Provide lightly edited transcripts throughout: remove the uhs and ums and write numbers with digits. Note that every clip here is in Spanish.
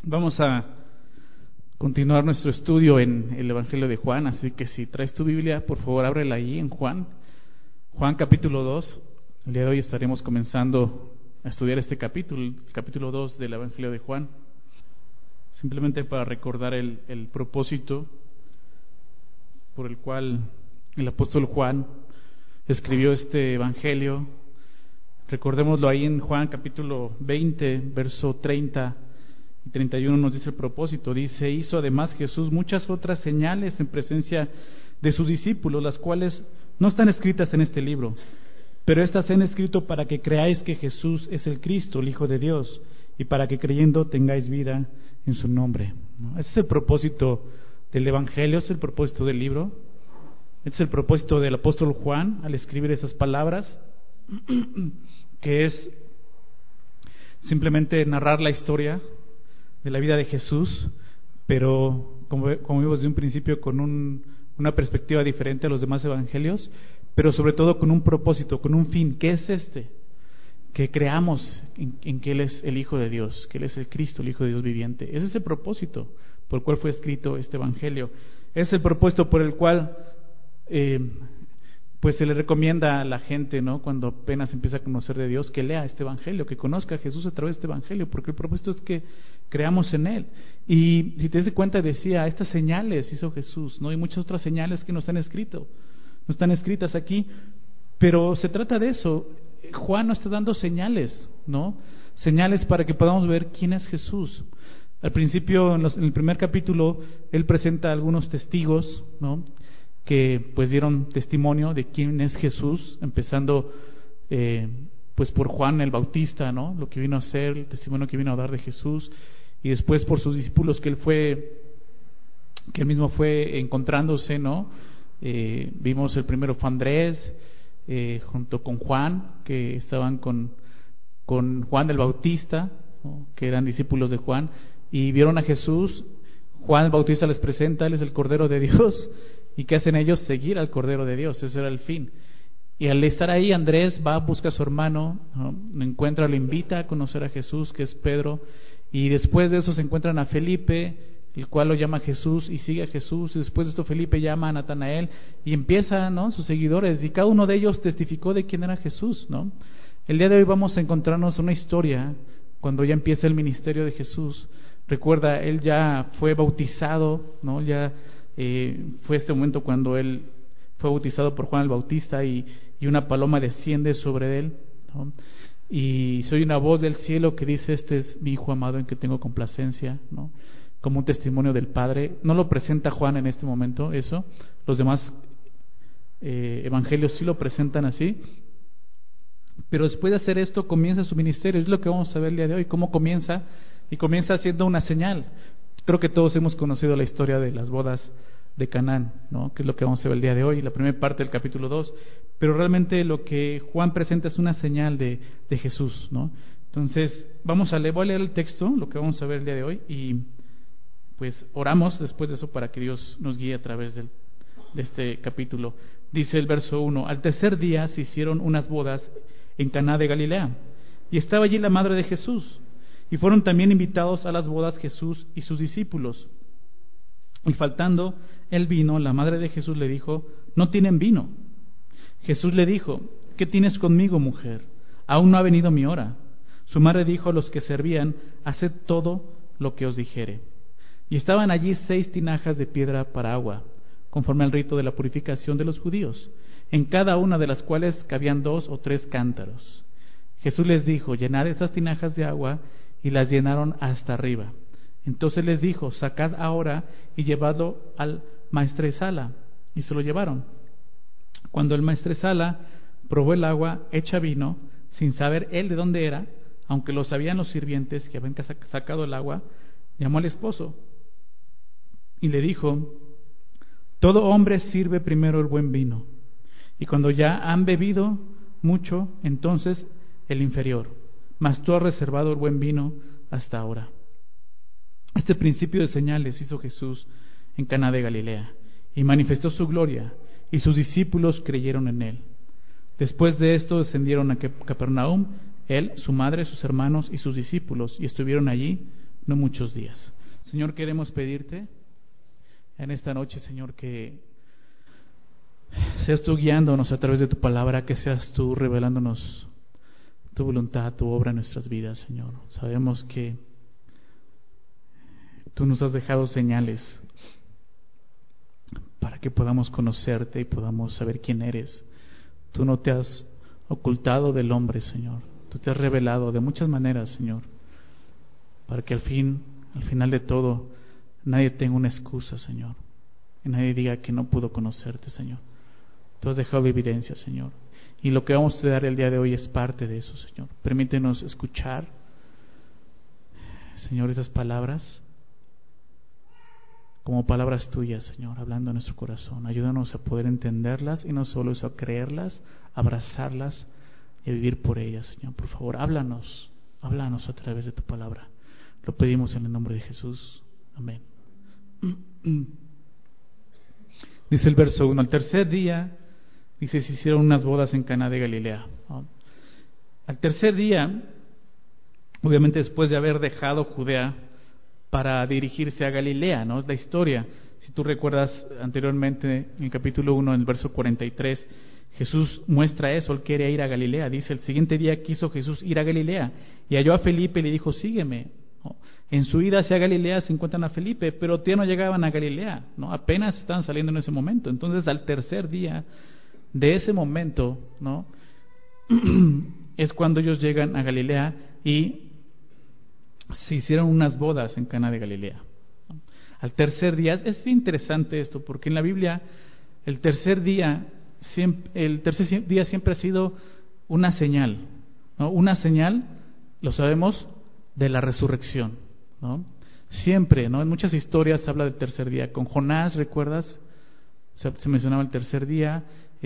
Vamos a continuar nuestro estudio en el Evangelio de Juan, así que si traes tu Biblia, por favor ábrela ahí en Juan capítulo 2. El día de hoy estaremos comenzando a estudiar este capítulo, el capítulo 2 del Evangelio de Juan, simplemente para recordar el propósito por el cual el apóstol Juan escribió este Evangelio. Recordémoslo ahí en Juan capítulo 20, verso 30 y 31 nos dice el propósito. Dice: hizo además Jesús muchas otras señales en presencia de sus discípulos, las cuales no están escritas en este libro, pero estas se han escrito para que creáis que Jesús es el Cristo, el Hijo de Dios, y para que creyendo tengáis vida en su nombre. ¿No? Ese es el propósito del Evangelio, ese es el propósito del libro, ese es el propósito del apóstol Juan al escribir esas palabras, que es simplemente narrar la historia de la vida de Jesús, pero como vimos desde un principio, con una perspectiva diferente a los demás evangelios, pero sobre todo con un propósito, con un fin. ¿Qué es este? Que creamos en que Él es el Hijo de Dios, que Él es el Cristo, el Hijo de Dios viviente. Ese es el propósito por el cual fue escrito este evangelio. Es el propósito por el cual pues se le recomienda a la gente, ¿no?, cuando apenas empieza a conocer de Dios, que lea este evangelio, que conozca a Jesús a través de este evangelio, porque el propósito es que creamos en Él. Y si te das cuenta, decía, estas señales hizo Jesús, ¿no? Y muchas otras señales que no están escritas aquí, pero se trata de eso. Juan nos está dando señales, ¿no? Señales para que podamos ver quién es Jesús. Al principio, en el primer capítulo, él presenta algunos testigos, ¿no?, que pues dieron testimonio de quién es Jesús, empezando pues por Juan el Bautista, ¿no?, lo que vino a hacer, el testimonio que vino a dar de Jesús, y después por sus discípulos que él mismo fue encontrándose, ¿no? Vimos el primero fue Andrés, junto con Juan, que estaban con Juan el Bautista, ¿no?, que eran discípulos de Juan, y vieron a Jesús. Juan el Bautista les presenta: Él es el Cordero de Dios. ¿Y qué hacen ellos? Seguir al Cordero de Dios. Ese era el fin. Y al estar ahí, Andrés va, busca a su hermano, ¿no?, lo encuentra, lo invita a conocer a Jesús, que es Pedro, y después de eso se encuentran a Felipe, el cual lo llama Jesús y sigue a Jesús, y después de esto Felipe llama a Natanael y empieza, ¿no?, sus seguidores, y cada uno de ellos testificó de quién era Jesús, ¿no? El día de hoy vamos a encontrarnos una historia cuando ya empieza el ministerio de Jesús. Recuerda, él ya fue bautizado, ¿no? Fue este momento cuando él fue bautizado por Juan el Bautista, y una paloma desciende sobre él, ¿no? Y se oye una voz del cielo que dice: este es mi Hijo amado en que tengo complacencia, ¿no?, como un testimonio del Padre. No lo presenta Juan en este momento eso, los demás evangelios sí lo presentan así, pero después de hacer esto comienza su ministerio. Es lo que vamos a ver el día de hoy, cómo comienza, y comienza haciendo una señal. Creo que todos hemos conocido la historia de las bodas de Canaán, ¿no?, que es lo que vamos a ver el día de hoy, la primera parte del capítulo 2, pero realmente lo que Juan presenta es una señal de Jesús, ¿no? Entonces voy a leer el texto, lo que vamos a ver el día de hoy, y pues oramos después de eso para que Dios nos guíe a través de este capítulo. Dice el verso 1: al tercer día se hicieron unas bodas en Caná de Galilea, y estaba allí la madre de Jesús, y fueron también invitados a las bodas Jesús y sus discípulos. Y faltando el vino, la madre de Jesús le dijo: no tienen vino. Jesús le dijo: ¿qué tienes conmigo, mujer? Aún no ha venido mi hora. Su madre dijo a los que servían: haced todo lo que os dijere. Y estaban allí 6 tinajas de piedra para agua, conforme al rito de la purificación de los judíos, en cada una de las cuales cabían 2 o 3 cántaros. Jesús les dijo: llenad estas tinajas de agua, y las llenaron hasta arriba. Entonces les dijo: sacad ahora y llevadlo al maestresala. Y se lo llevaron. Cuando el maestresala probó el agua hecha vino, sin saber él de dónde era, aunque lo sabían los sirvientes que habían sacado el agua, llamó al esposo y le dijo: todo hombre sirve primero el buen vino, y cuando ya han bebido mucho, entonces el inferior, mas tú has reservado el buen vino hasta ahora. Este principio de señales hizo Jesús en Caná de Galilea, y manifestó su gloria, y sus discípulos creyeron en él. Después de esto descendieron a Capernaum, él, su madre, sus hermanos y sus discípulos, y estuvieron allí no muchos días. Señor, queremos pedirte en esta noche, Señor, que seas tú guiándonos a través de tu palabra, que seas tú revelándonos tu voluntad, tu obra en nuestras vidas, Señor. Sabemos que tú nos has dejado señales para que podamos conocerte y podamos saber quién eres. Tú no te has ocultado del hombre, Señor. Tú te has revelado de muchas maneras, Señor, para que al final de todo, nadie tenga una excusa, Señor, y nadie diga que no pudo conocerte, Señor. Tú has dejado evidencia, Señor, y lo que vamos a estudiar el día de hoy es parte de eso, Señor. Permítenos escuchar, Señor, esas palabras como palabras tuyas, Señor, hablando en nuestro corazón. Ayúdanos a poder entenderlas y no solo eso, a creerlas, abrazarlas y a vivir por ellas, Señor. Por favor, háblanos a través de tu palabra. Lo pedimos en el nombre de Jesús. Amén. Dice el verso 1: al tercer día, dice, se hicieron unas bodas en Caná de Galilea. Al tercer día, obviamente después de haber dejado Judea para dirigirse a Galilea, ¿no? Es la historia. Si tú recuerdas anteriormente, en el capítulo 1, en el verso 43, Jesús muestra eso, él quiere ir a Galilea. Dice, el siguiente día quiso Jesús ir a Galilea y halló a Felipe y le dijo, sígueme. En su ida hacia Galilea se encuentran a Felipe, pero todavía no llegaban a Galilea, ¿no? Apenas estaban saliendo en ese momento. Entonces, al tercer día de ese momento, ¿no? es cuando ellos llegan a Galilea y se hicieron unas bodas en Caná de Galilea. Al tercer día, es interesante esto, porque en la Biblia el tercer día siempre ha sido una señal, ¿no? Una señal, lo sabemos, de la resurrección, ¿no? Siempre, ¿no? En muchas historias se habla del tercer día. Con Jonás, ¿recuerdas? Se mencionaba el tercer día.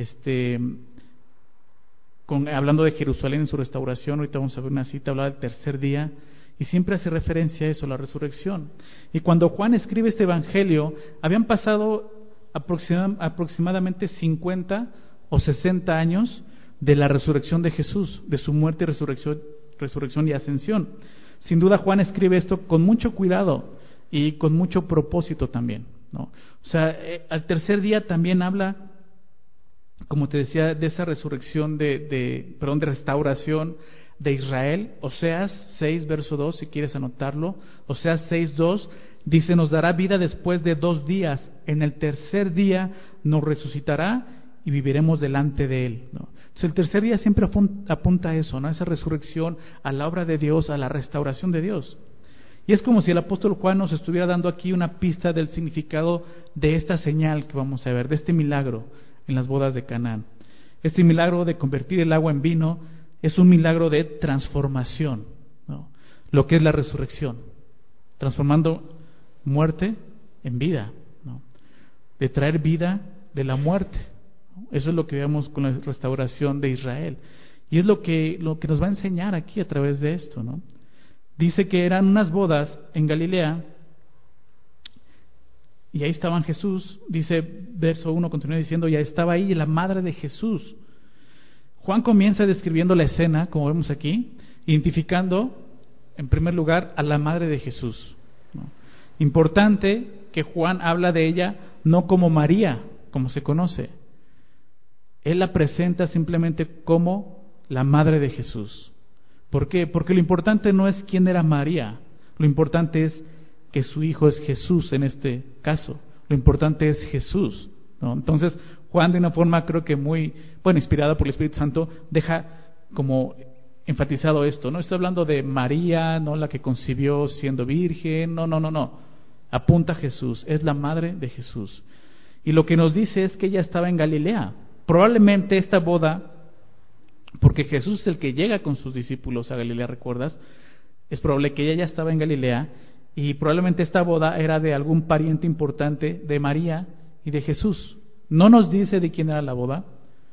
Hablando de Jerusalén en su restauración, ahorita vamos a ver una cita, hablaba del tercer día. Y siempre hace referencia a eso, la resurrección. Y cuando Juan escribe este evangelio, habían pasado aproximadamente 50 o 60 años de la resurrección de Jesús, de su muerte y resurrección y ascensión. Sin duda Juan escribe esto con mucho cuidado y con mucho propósito también, ¿no? O sea, al tercer día también habla, como te decía, de esa resurrección de restauración de Israel. Oseas 6, verso 2, si quieres anotarlo. Oseas 6, 2, dice, nos dará vida después de 2 días. En el tercer día nos resucitará y viviremos delante de Él, ¿no? Entonces, el tercer día siempre apunta a eso, ¿no? A esa resurrección, a la obra de Dios, a la restauración de Dios. Y es como si el apóstol Juan nos estuviera dando aquí una pista del significado de esta señal que vamos a ver, de este milagro en las bodas de Canaán. Este milagro de convertir el agua en vino es un milagro de transformación, ¿no? Lo que es la resurrección, transformando muerte en vida, ¿no? De traer vida de la muerte, ¿no? Eso es lo que vemos con la restauración de Israel. Y es lo que nos va a enseñar aquí a través de esto, ¿no? Dice que eran unas bodas en Galilea y ahí estaban Jesús. Dice, verso 1, continúa diciendo, ya estaba ahí la madre de Jesús. Juan comienza describiendo la escena, como vemos aquí, identificando en primer lugar a la madre de Jesús, ¿no? Importante que Juan habla de ella no como María, como se conoce. Él la presenta simplemente como la madre de Jesús. ¿Por qué? Porque lo importante no es quién era María, lo importante es que su hijo es Jesús en este caso. Lo importante es Jesús, ¿no? Entonces, Juan, de una forma creo que muy, inspirada por el Espíritu Santo, deja como enfatizado esto, no está hablando de María, no la que concibió siendo virgen, no, apunta a Jesús, es la madre de Jesús. Y lo que nos dice es que ella estaba en Galilea. Probablemente esta boda, porque Jesús es el que llega con sus discípulos a Galilea, ¿recuerdas? Es probable que ella ya estaba en Galilea y probablemente esta boda era de algún pariente importante de María y de Jesús. No nos dice de quién era la boda,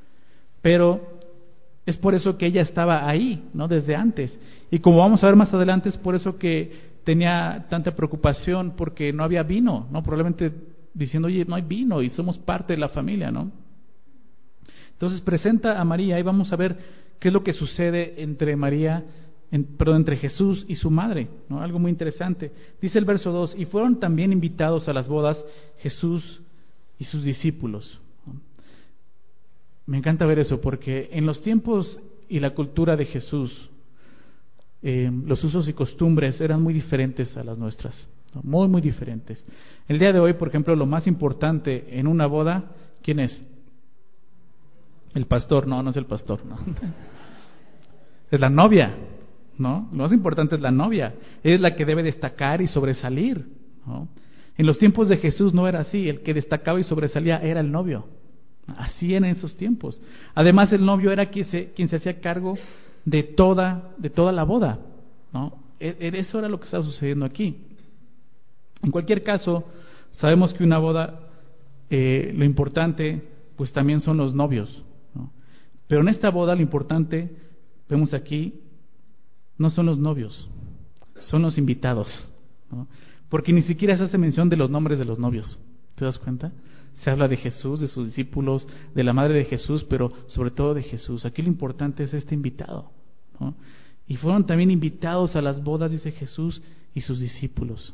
pero es por eso que ella estaba ahí, ¿no? Desde antes. Y como vamos a ver más adelante, es por eso que tenía tanta preocupación porque no había vino, ¿no? Probablemente diciendo, oye, no hay vino y somos parte de la familia, ¿no? Entonces presenta a María y vamos a ver qué es lo que sucede entre María entre Jesús y su madre, ¿no? Algo muy interesante. Dice el verso 2, y fueron también invitados a las bodas Jesús y sus discípulos. Me encanta ver eso, porque en los tiempos y la cultura de Jesús, los usos y costumbres eran muy diferentes a las nuestras, ¿no? Muy, muy diferentes. El día de hoy, por ejemplo, lo más importante en una boda, ¿quién es? El pastor. No es el pastor, no. Es la novia, ¿no? Lo más importante es la novia. Es la que debe destacar y sobresalir, ¿no? En los tiempos de Jesús no era así. El que destacaba y sobresalía era el novio. Así era en esos tiempos. Además, el novio era quien se hacía cargo de toda la boda, ¿no? Eso era lo que estaba sucediendo aquí. En cualquier caso, sabemos que una boda, lo importante, pues también son los novios, ¿no? Pero en esta boda lo importante, vemos aquí, no son los novios, son los invitados, ¿no? Porque ni siquiera se hace mención de los nombres de los novios. ¿Te das cuenta? Se habla de Jesús, de sus discípulos, de la madre de Jesús, pero sobre todo de Jesús. Aquí lo importante es este invitado, ¿no? Y fueron también invitados a las bodas, dice Jesús, y sus discípulos.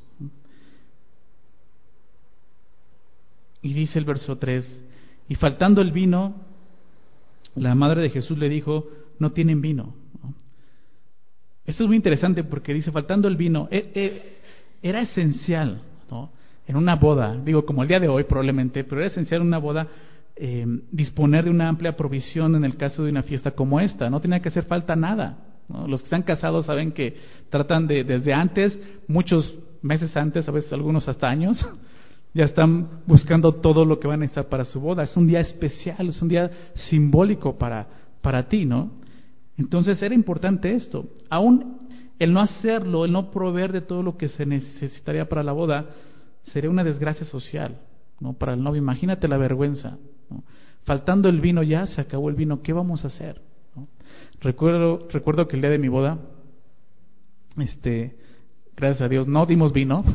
Y dice el verso 3, y faltando el vino, la madre de Jesús le dijo, no tienen vino, ¿no? Esto es muy interesante porque dice, faltando el vino, era esencial, ¿no? En una boda, digo como el día de hoy probablemente, pero era esencial en una boda disponer de una amplia provisión en el caso de una fiesta como esta. No tenía que hacer falta nada, ¿no? Los que están casados saben que tratan de, desde antes, muchos meses antes, a veces algunos hasta años, ya están buscando todo lo que van a necesitar para su boda. Es un día especial, es un día simbólico para ti, ¿no? Entonces era importante esto. Aún el no hacerlo, el no proveer de todo lo que se necesitaría para la boda, sería una desgracia social, ¿no? Para el novio. Imagínate la vergüenza, ¿no? Faltando el vino, ya se acabó el vino, ¿qué vamos a hacer? ¿No? Recuerdo que el día de mi boda, gracias a Dios, no dimos vino,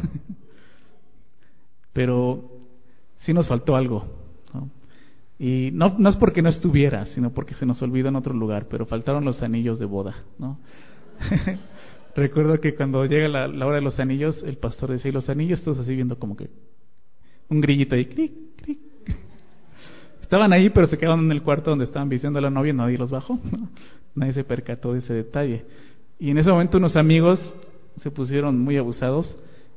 pero sí nos faltó algo, ¿no? Y no es porque no estuviera, sino porque se nos olvidó en otro lugar, pero faltaron los anillos de boda, ¿no? Recuerdo que cuando llega la hora de los anillos, el pastor decía, y los anillos, todos así viendo como que un grillito ahí, clic, clic. Estaban ahí, pero se quedaron en el cuarto donde estaban vistiendo a la novia y nadie los bajó, ¿no? Nadie se percató de ese detalle. Y en ese momento unos amigos se pusieron muy abusados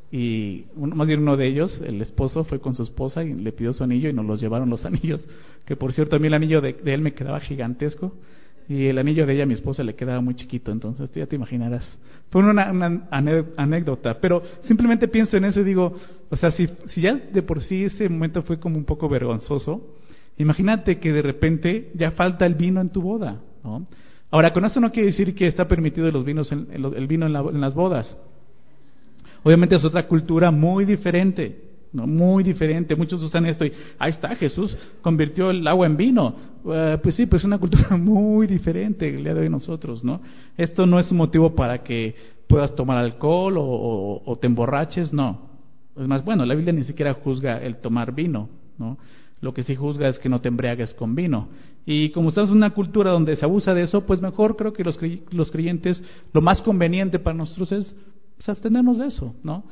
y más bien uno de ellos, el esposo, fue con su esposa y le pidió su anillo y nos los llevaron los anillos, que por cierto a mí el anillo de él me quedaba gigantesco y el anillo de ella a mi esposa le quedaba muy chiquito, entonces ya te imaginarás. Fue una anécdota, pero simplemente pienso en eso y digo, o sea, si ya de por sí ese momento fue como un poco vergonzoso, imagínate que de repente ya falta el vino en tu boda, ¿no? Ahora, con eso no quiere decir que está permitido los vinos el vino en las bodas. Obviamente es otra cultura muy diferente, ¿no? Muy diferente. Muchos usan esto y ahí está, Jesús convirtió el agua en vino. Pues sí, pues es una cultura muy diferente el día de hoy nosotros, ¿no? Esto no es un motivo para que puedas tomar alcohol o te emborraches, no. Es más, bueno, la Biblia ni siquiera juzga el tomar vino, ¿no? Lo que sí juzga es que no te embriagues con vino. Y como estamos en una cultura donde se abusa de eso, pues mejor creo que los creyentes, lo más conveniente para nosotros es pues, abstenernos de eso, ¿no?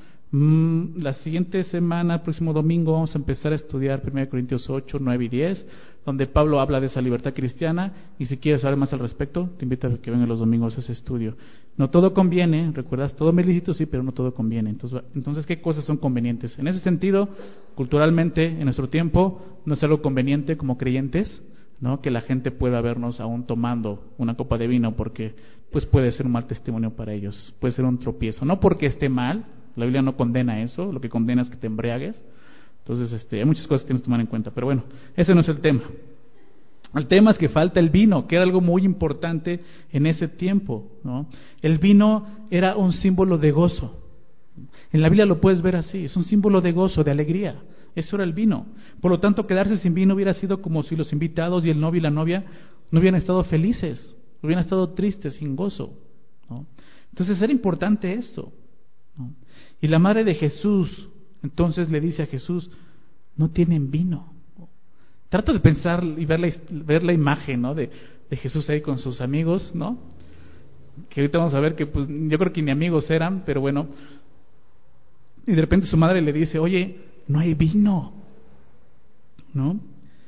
La siguiente semana, el próximo domingo, vamos a empezar a estudiar 1 Corintios 8, 9 y 10, donde Pablo habla de esa libertad cristiana, y si quieres saber más al respecto, te invito a que vengan los domingos a ese estudio. No todo conviene, recuerdas, todo me es lícito, sí, pero no todo conviene. Entonces, ¿qué cosas son convenientes? En ese sentido, culturalmente, en nuestro tiempo, no es algo conveniente como creyentes, ¿no? Que la gente pueda vernos aún tomando una copa de vino, porque pues puede ser un mal testimonio para ellos, puede ser un tropiezo, no porque esté mal. La Biblia no condena eso, lo que condena es que te embriagues. Entonces, hay muchas cosas que tienes que tomar en cuenta, pero bueno, ese no es el tema. El tema es que falta el vino, que era algo muy importante en ese tiempo, ¿no? El vino era un símbolo de gozo. En la Biblia lo puedes ver así, es un símbolo de gozo, de alegría. Eso era el vino. Por lo tanto, quedarse sin vino hubiera sido como si los invitados y el novio y la novia no hubieran estado felices, hubieran estado tristes, sin gozo, ¿no? Entonces era importante esto, ¿no? Y la madre de Jesús entonces le dice a Jesús, no tienen vino. Trata de pensar y ver la imagen, ¿no? de Jesús ahí con sus amigos, ¿no? que ahorita vamos a ver que pues yo creo que ni amigos eran, pero bueno. Y de repente su madre le dice, oye, no hay vino, ¿no?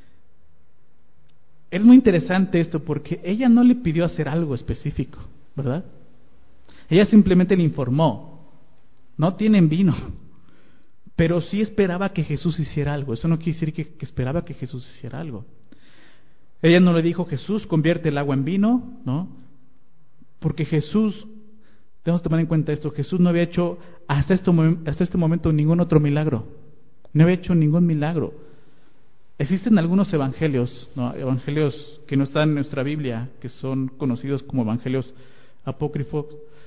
Es muy interesante esto porque ella no le pidió hacer algo específico, ¿verdad? Ella simplemente le informó, no tienen vino, pero sí esperaba que Jesús hiciera algo. Eso no quiere decir que esperaba que Jesús hiciera algo. Ella no le dijo, Jesús, convierte el agua en vino, ¿no? Porque Jesús, tenemos que tomar en cuenta esto, Jesús no había hecho hasta este momento ningún otro milagro. No había hecho ningún milagro. Existen algunos evangelios, ¿no? Evangelios que no están en nuestra Biblia, que son conocidos como evangelios apócrifos,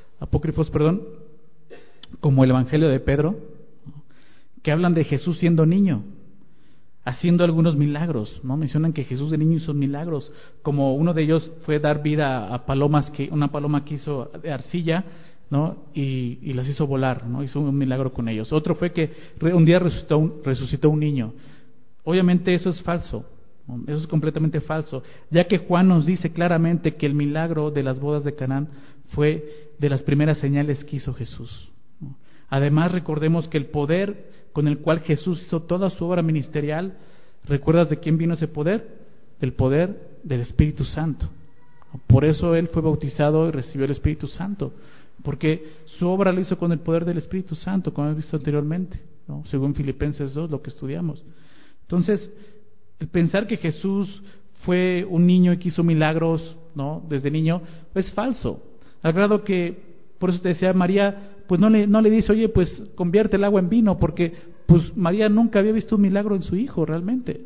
como el evangelio de Pedro, ¿no? Que hablan de Jesús siendo niño, haciendo algunos milagros, ¿no? Mencionan que Jesús de niño hizo milagros, como uno de ellos fue dar vida a palomas, una paloma que hizo de arcilla, ¿no? Y las hizo volar, ¿no? Hizo un milagro con ellos. Otro fue que un día resucitó un niño. Obviamente eso es falso, ¿no? Eso es completamente falso, ya que Juan nos dice claramente que el milagro de las bodas de Canaán fue de las primeras señales que hizo Jesús, ¿no? Además, recordemos que el poder con el cual Jesús hizo toda su obra ministerial, ¿recuerdas de quién vino ese poder? Del poder del Espíritu Santo. Por eso Él fue bautizado y recibió el Espíritu Santo, porque su obra lo hizo con el poder del Espíritu Santo, como hemos visto anteriormente, ¿no? Según Filipenses 2, lo que estudiamos. Entonces, el pensar que Jesús fue un niño y que hizo milagros, ¿no? Desde niño, es falso. Al grado que, por eso te decía, María, pues no le dice, oye, pues convierte el agua en vino, porque pues María nunca había visto un milagro en su hijo, realmente.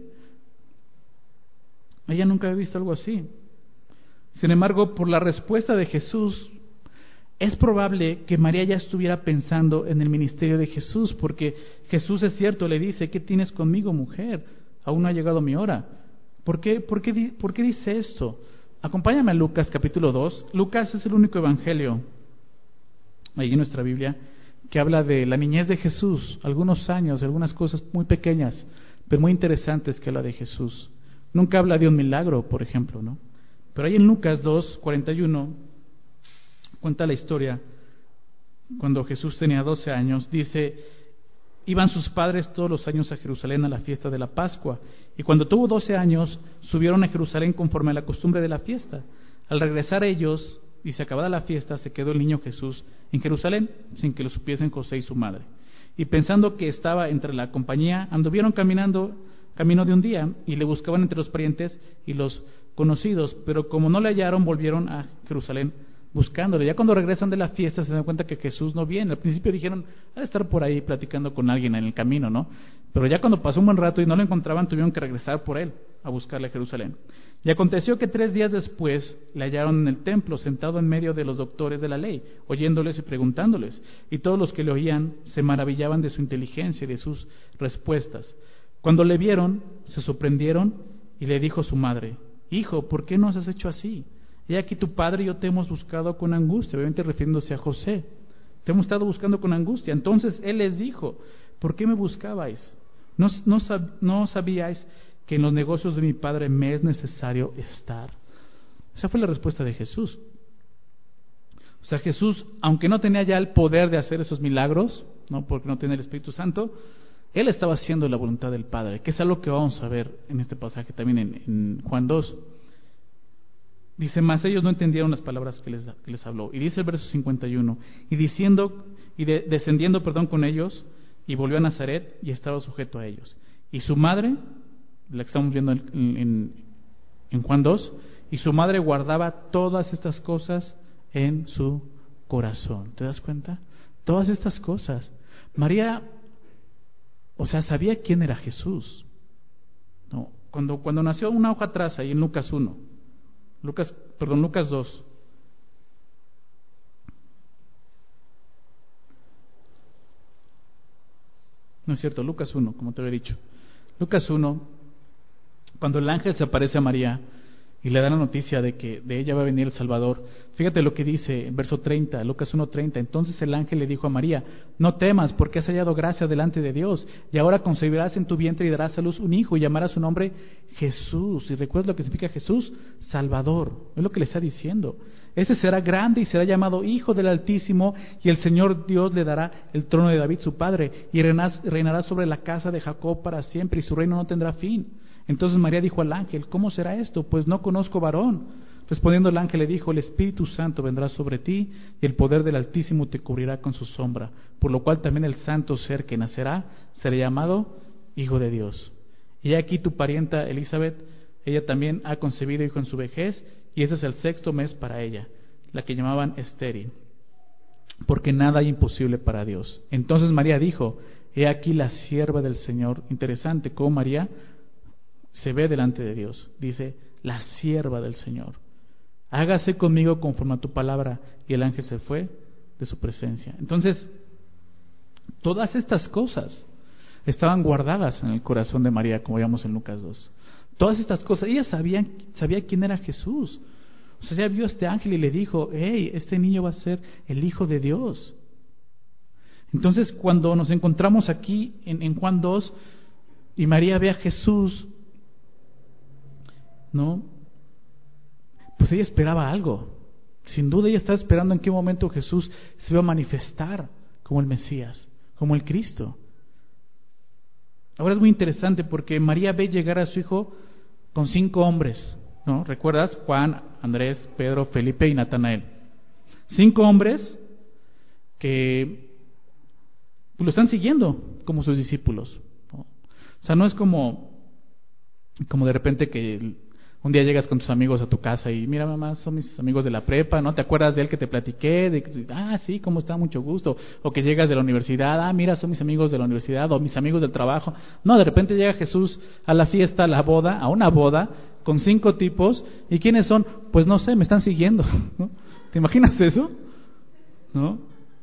Ella nunca había visto algo así. Sin embargo, por la respuesta de Jesús, es probable que María ya estuviera pensando en el ministerio de Jesús, porque Jesús, es cierto, le dice, ¿qué tienes conmigo, mujer? Aún no ha llegado mi hora. ¿Por qué dice esto? Acompáñame a Lucas capítulo 2. Lucas es el único evangelio ahí en nuestra Biblia que habla de la niñez de Jesús, algunos años, algunas cosas muy pequeñas, pero muy interesantes que habla de Jesús. Nunca habla de un milagro, por ejemplo, ¿no? Pero ahí en Lucas 2:41 cuenta la historia. Cuando Jesús tenía 12 años, dice, iban sus padres todos los años a Jerusalén a la fiesta de la Pascua, y cuando tuvo 12 años, subieron a Jerusalén conforme a la costumbre de la fiesta. Al regresar ellos, y se acabada la fiesta, se quedó el niño Jesús en Jerusalén, sin que lo supiesen José y su madre. Y pensando que estaba entre la compañía, anduvieron camino de un día, y le buscaban entre los parientes y los conocidos, pero como no le hallaron, volvieron a Jerusalén buscándole. Ya cuando regresan de la fiesta se dan cuenta que Jesús no viene. Al principio dijeron, ha de estar por ahí platicando con alguien en el camino, ¿no? Pero ya cuando pasó un buen rato y no lo encontraban, tuvieron que regresar por él a buscarle a Jerusalén. Y aconteció que 3 días después le hallaron en el templo, sentado en medio de los doctores de la ley, oyéndoles y preguntándoles. Y todos los que le oían se maravillaban de su inteligencia y de sus respuestas. Cuando le vieron, se sorprendieron, y le dijo su madre, hijo, ¿por qué nos has hecho así? He aquí tu padre y yo te hemos buscado con angustia, obviamente refiriéndose a José. Te hemos estado buscando con angustia. Entonces él les dijo, ¿por qué me buscabais? ¿No sabíais que en los negocios de mi padre me es necesario estar? Esa fue la respuesta de Jesús. O sea, Jesús, aunque no tenía ya el poder de hacer esos milagros, ¿no? Porque no tenía el Espíritu Santo, él estaba haciendo la voluntad del Padre, que es algo que vamos a ver en este pasaje también en Juan 2. Dice, mas ellos no entendieron las palabras que les habló. Y dice el verso 51, descendiendo con ellos, y volvió a Nazaret, y estaba sujeto a ellos. Y su madre, la que estamos viendo en Juan 2, y su madre guardaba todas estas cosas en su corazón. ¿Te das cuenta? Todas estas cosas. María, o sea, sabía quién era Jesús, ¿no? Cuando nació, una hoja atrás, ahí en Lucas 2. No es cierto, Lucas 1, como te había dicho. Lucas 1, cuando el ángel se aparece a María y le da la noticia de que de ella va a venir el Salvador, fíjate lo que dice en verso 30, Lucas 1:30. Entonces el ángel le dijo a María, no temas, porque has hallado gracia delante de Dios, y ahora concebirás en tu vientre y darás a luz un hijo, y llamarás su nombre Jesús. ¿Y recuerdas lo que significa Jesús? Salvador. Es lo que le está diciendo. Este será grande y será llamado Hijo del Altísimo, y el Señor Dios le dará el trono de David su padre, y reinará sobre la casa de Jacob para siempre, y su reino no tendrá fin. Entonces María dijo al ángel: ¿Cómo será esto? Pues no conozco varón. Respondiendo el ángel le dijo: el Espíritu Santo vendrá sobre ti, y el poder del Altísimo te cubrirá con su sombra, por lo cual también el santo ser que nacerá será llamado Hijo de Dios. Y aquí tu parienta Elizabeth, ella también ha concebido hijo en su vejez, y este es el 6º mes para ella, la que llamaban estéril, porque nada hay imposible para Dios. Entonces María dijo: he aquí la sierva del Señor. Interesante cómo María se ve delante de Dios. Dice: la sierva del Señor, hágase conmigo conforme a tu palabra. Y el ángel se fue de su presencia. Entonces, todas estas cosas estaban guardadas en el corazón de María, como vemos en Lucas 2. Todas estas cosas, ella sabía quién era Jesús. O sea, ella vio a este ángel y le dijo: hey, este niño va a ser el Hijo de Dios. Entonces, cuando nos encontramos aquí en Juan 2 y María ve a Jesús, ¿no? Pues ella esperaba algo. Sin duda ella estaba esperando en qué momento Jesús se iba a manifestar como el Mesías, como el Cristo. Ahora es muy interesante porque María ve llegar a su hijo con 5 hombres, ¿no? ¿Recuerdas? Juan, Andrés, Pedro, Felipe y Natanael. 5 hombres que lo están siguiendo como sus discípulos, ¿no? O sea, no es como de repente que un día llegas con tus amigos a tu casa y: mira, mamá, son mis amigos de la prepa, ¿no? ¿Te acuerdas de él que te platiqué? Sí, ¿cómo está? Mucho gusto. O que llegas de la universidad: mira, son mis amigos de la universidad, o mis amigos del trabajo. No, de repente llega Jesús a la fiesta, a una boda, con 5 tipos. ¿Y quiénes son? Pues no sé, me están siguiendo, ¿no? ¿Te imaginas eso? ¿No?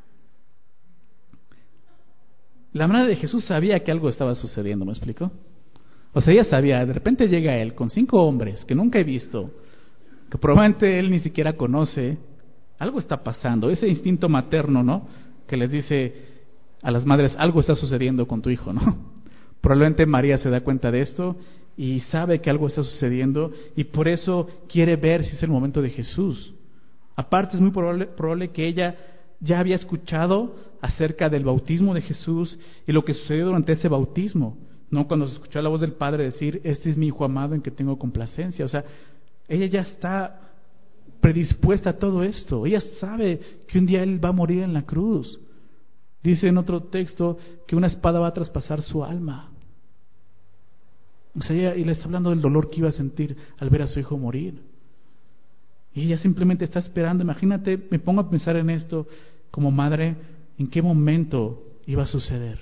La madre de Jesús sabía que algo estaba sucediendo, ¿me explico? O sea, ella sabía, de repente llega él con 5 hombres que nunca he visto, que probablemente él ni siquiera conoce. Algo está pasando, ese instinto materno, ¿no? Que les dice a las madres: algo está sucediendo con tu hijo, ¿no? Probablemente María se da cuenta de esto y sabe que algo está sucediendo, y por eso quiere ver si es el momento de Jesús. Aparte, es muy probable que ella ya había escuchado acerca del bautismo de Jesús y lo que sucedió durante ese bautismo, ¿no? Cuando se escuchó la voz del Padre decir: este es mi hijo amado en que tengo complacencia. O sea, ella ya está predispuesta a todo esto. Ella sabe que un día él va a morir en la cruz. Dice en otro texto que una espada va a traspasar su alma. O sea, ella le está hablando del dolor que iba a sentir al ver a su hijo morir. Y ella simplemente está esperando. Imagínate, me pongo a pensar en esto como madre, ¿en qué momento iba a suceder?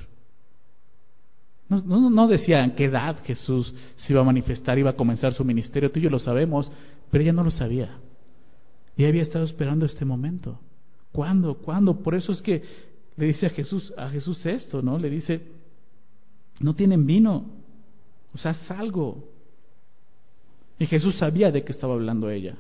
No decía en qué edad Jesús se iba a manifestar, iba a comenzar su ministerio. Tú y yo lo sabemos, pero ella no lo sabía. Y ella había estado esperando este momento. ¿Cuándo? Por eso es que le dice a Jesús esto, ¿no? Le dice: no tienen vino, o sea, haz algo. Y Jesús sabía de qué estaba hablando ella.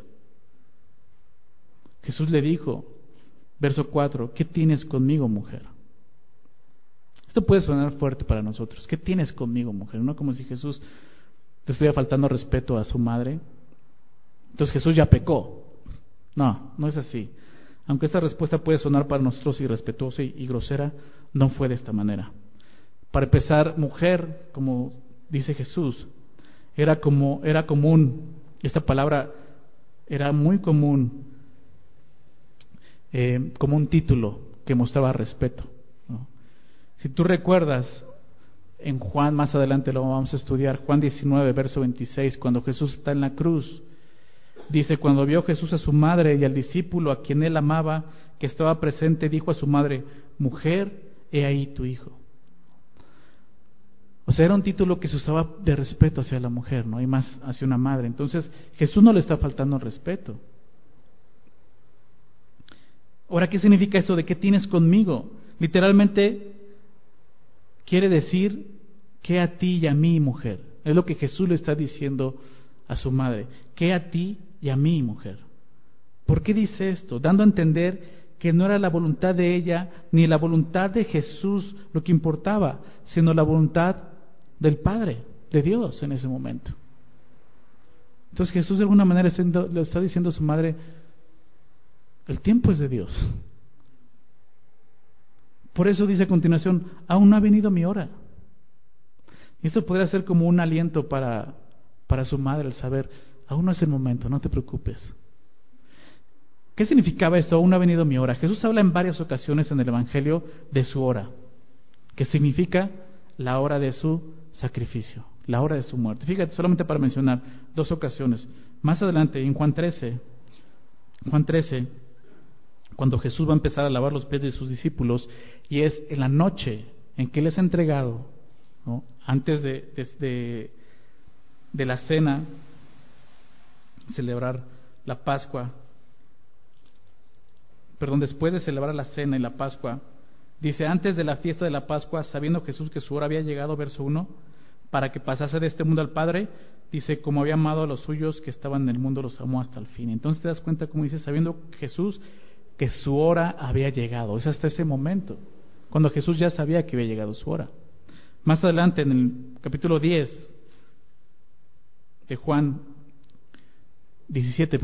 Jesús le dijo, verso 4: ¿qué tienes conmigo, mujer? Esto puede sonar fuerte para nosotros. ¿Qué tienes conmigo, mujer? No como si Jesús le estuviera faltando respeto a su madre. Entonces Jesús ya pecó. No es así. Aunque esta respuesta puede sonar para nosotros irrespetuosa y grosera, no fue de esta manera. Para empezar, mujer, como dice Jesús, era común, esta palabra era muy común, como un título que mostraba respeto, ¿no? Si tú recuerdas, en Juan, más adelante lo vamos a estudiar, Juan 19, verso 26, cuando Jesús está en la cruz, dice: cuando vio Jesús a su madre y al discípulo a quien él amaba, que estaba presente, dijo a su madre: mujer, he ahí tu hijo. O sea, era un título que se usaba de respeto hacia la mujer, ¿no? Y más hacia una madre. Entonces, Jesús no le está faltando el respeto. Ahora, ¿qué significa eso de qué tienes conmigo? Literalmente quiere decir que a ti y a mí, mujer. Es lo que Jesús le está diciendo a su madre. Que a ti y a mí, mujer. ¿Por qué dice esto? Dando a entender que no era la voluntad de ella ni la voluntad de Jesús lo que importaba, sino la voluntad del Padre, de Dios en ese momento. Entonces Jesús de alguna manera le está diciendo a su madre: El tiempo es de Dios. Por eso dice a continuación, aún no ha venido mi hora. Y esto podría ser como un aliento para su madre, el saber, aún no es el momento, no te preocupes. ¿Qué significaba esto? Aún no ha venido mi hora. Jesús habla en varias ocasiones en el Evangelio de su hora, que significa la hora de su sacrificio, la hora de su muerte. Fíjate, solamente para mencionar 2 ocasiones. Más adelante, en Juan 13, cuando Jesús va a empezar a lavar los pies de sus discípulos, y es en la noche en que Él es entregado, ¿no? Antes de la cena, celebrar la Pascua, después de celebrar la cena y la Pascua, dice, antes de la fiesta de la Pascua, sabiendo Jesús que su hora había llegado, verso 1, para que pasase de este mundo al Padre, dice, como había amado a los suyos que estaban en el mundo, los amó hasta el fin. Entonces te das cuenta, como dice, sabiendo Jesús que su hora había llegado. Es hasta ese momento, cuando Jesús ya sabía que había llegado su hora. Más adelante, en el capítulo 10 de Juan 17,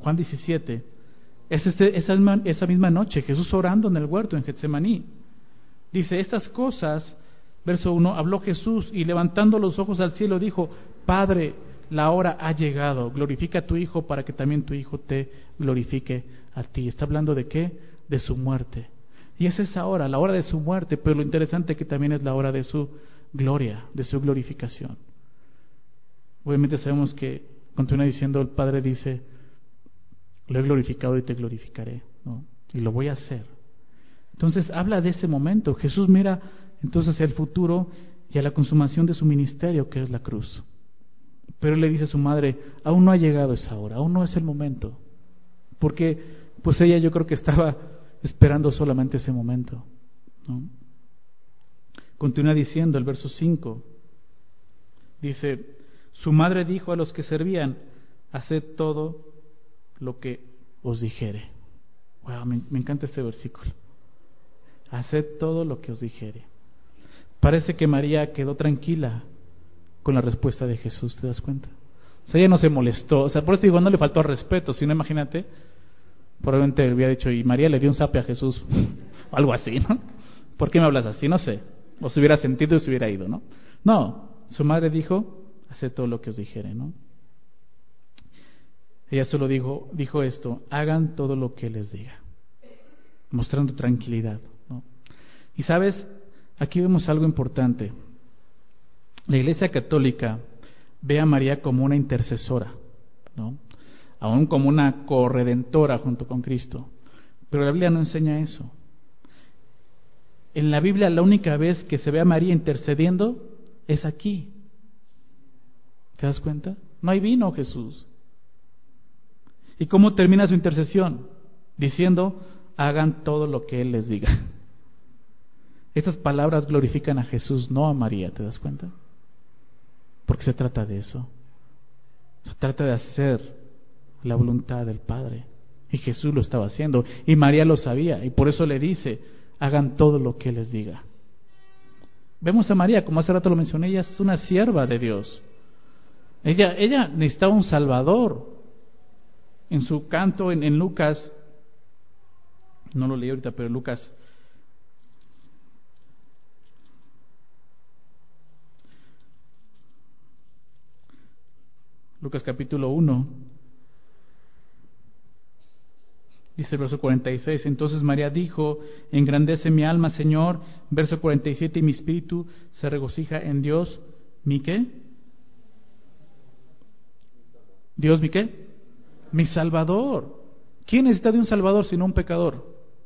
esa misma noche, Jesús orando en el huerto en Getsemaní, dice, estas cosas, verso 1, habló Jesús y levantando los ojos al cielo dijo, Padre, la hora ha llegado, glorifica a tu Hijo para que también tu Hijo te glorifique a ti. Está hablando de ¿qué? De su muerte. Y es esa hora, la hora de su muerte, pero lo interesante es que también es la hora de su gloria, de su glorificación. Obviamente sabemos que continúa diciendo, el Padre dice, lo he glorificado y te glorificaré, ¿no? Y lo voy a hacer. Entonces habla de ese momento. Jesús mira entonces hacia el futuro y a la consumación de su ministerio, que es la cruz. Pero le dice a su madre, aún no ha llegado esa hora, aún no es el momento. Porque pues ella, yo creo que estaba esperando solamente ese momento, ¿no? Continúa diciendo el verso 5, dice, su madre dijo a los que servían, haced todo lo que os dijere. Wow, me encanta este versículo. Haced todo lo que os dijere. Parece que María quedó tranquila con la respuesta de Jesús, ¿te das cuenta? O sea, ella no se molestó, o sea, por eso digo, no le faltó respeto, sino imagínate, probablemente le hubiera dicho, y María le dio un zape a Jesús, o algo así, ¿no? ¿Por qué me hablas así? No sé, o se hubiera sentido y se hubiera ido, ¿no? No, su madre dijo, haced todo lo que os dijere, ¿no? Ella solo dijo esto, hagan todo lo que les diga, mostrando tranquilidad, ¿no? Y sabes, aquí vemos algo importante. La Iglesia Católica ve a María como una intercesora, ¿no? Aún como una corredentora junto con Cristo, pero la Biblia no enseña eso. En la Biblia la única vez que se ve a María intercediendo es aquí. ¿Te das cuenta? No hay vino, Jesús. ¿Y cómo termina su intercesión? Diciendo, hagan todo lo que Él les diga. Estas palabras glorifican a Jesús, no a María, ¿te das cuenta? Porque se trata de eso. Se trata de hacer la voluntad del Padre. Y Jesús lo estaba haciendo. Y María lo sabía. Y por eso le dice, hagan todo lo que Él les diga. Vemos a María, como hace rato lo mencioné, ella es una sierva de Dios. Ella necesitaba un Salvador. En su canto en Lucas, no lo leí ahorita, pero Lucas capítulo 1, dice el verso 46, entonces María dijo, engrandece mi alma, Señor, verso 47, y mi espíritu se regocija en Dios, ¿mi qué? ¿Dios mi qué? Mi Salvador. ¿Quién necesita de un Salvador sino un pecador?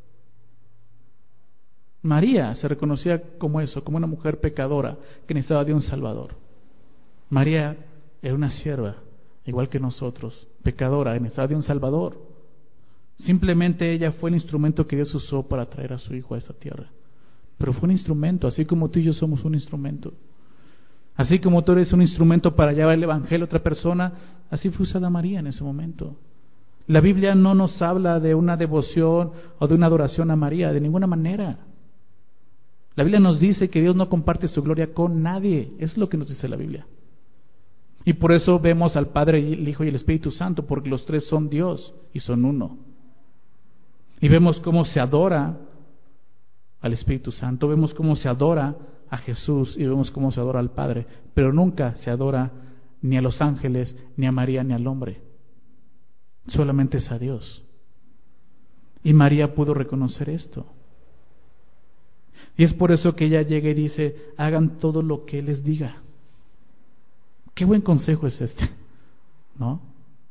María se reconocía como eso, como una mujer pecadora que necesitaba de un Salvador. María era una sierva, igual que nosotros, pecadora, que necesitaba de un Salvador. Simplemente ella fue el instrumento que Dios usó para traer a su Hijo a esta tierra. Pero fue un instrumento, así como tú y yo somos un instrumento. Así como tú eres un instrumento para llevar el Evangelio a otra persona, así fue usada María en ese momento. La Biblia no nos habla de una devoción o de una adoración a María, de ninguna manera. La Biblia nos dice que Dios no comparte su gloria con nadie. Eso es lo que nos dice la Biblia. Y por eso vemos al Padre, el Hijo y el Espíritu Santo, porque los tres son Dios y son uno. Y vemos cómo se adora al Espíritu Santo, vemos cómo se adora a Jesús y vemos cómo se adora al Padre, pero nunca se adora ni a los ángeles, ni a María, ni al hombre. Solamente es a Dios. Y María pudo reconocer esto. Y es por eso que ella llega y dice: hagan todo lo que Él les diga. Qué buen consejo es este, ¿no?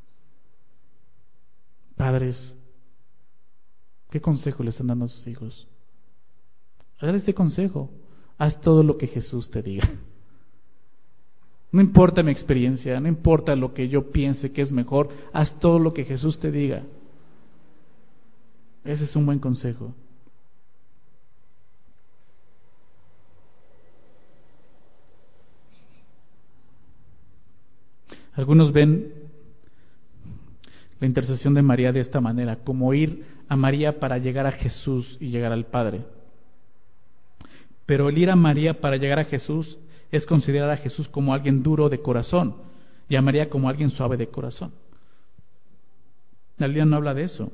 Padres, ¿qué consejo le están dando a sus hijos? Haz este consejo: haz todo lo que Jesús te diga. No importa mi experiencia, no importa lo que yo piense que es mejor, haz todo lo que Jesús te diga. Ese es un buen consejo. Algunos ven la intercesión de María de esta manera, como ir a María para llegar a Jesús y llegar al Padre. Pero el ir a María para llegar a Jesús es considerar a Jesús como alguien duro de corazón y a María como alguien suave de corazón. La Biblia no habla de eso.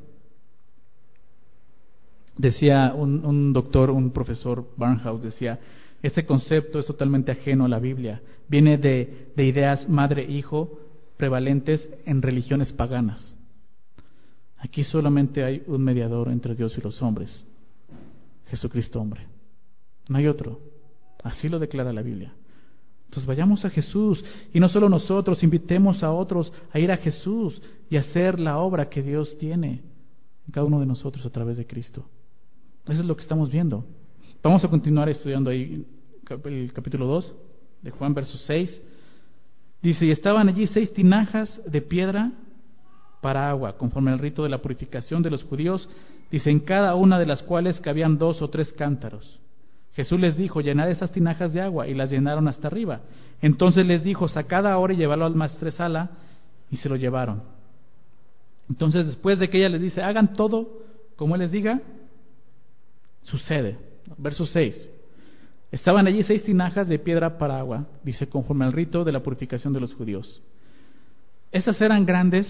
Decía un doctor, un profesor, Barnhouse, decía: este concepto es totalmente ajeno a la Biblia. Viene de ideas madre-hijo prevalentes en religiones paganas. Aquí solamente hay un mediador entre Dios y los hombres: Jesucristo hombre. No hay otro. Así lo declara la Biblia. Entonces vayamos a Jesús, y no solo nosotros, invitemos a otros a ir a Jesús y hacer la obra que Dios tiene en cada uno de nosotros a través de Cristo. Eso es lo que estamos viendo. Vamos a continuar estudiando ahí el capítulo 2 de Juan, verso 6. Dice: y estaban allí 6 tinajas de piedra para agua, conforme al rito de la purificación de los judíos, dice, en cada una de las cuales cabían 2 o 3 cántaros. Jesús les dijo: llenad esas tinajas de agua, y las llenaron hasta arriba. Entonces les dijo: sacad ahora y llevadlo al maestresala, y se lo llevaron. Entonces, después de que ella les dice: hagan todo como Él les diga, sucede. Verso 6. Estaban allí 6 tinajas de piedra para agua, dice, conforme al rito de la purificación de los judíos. Estas eran grandes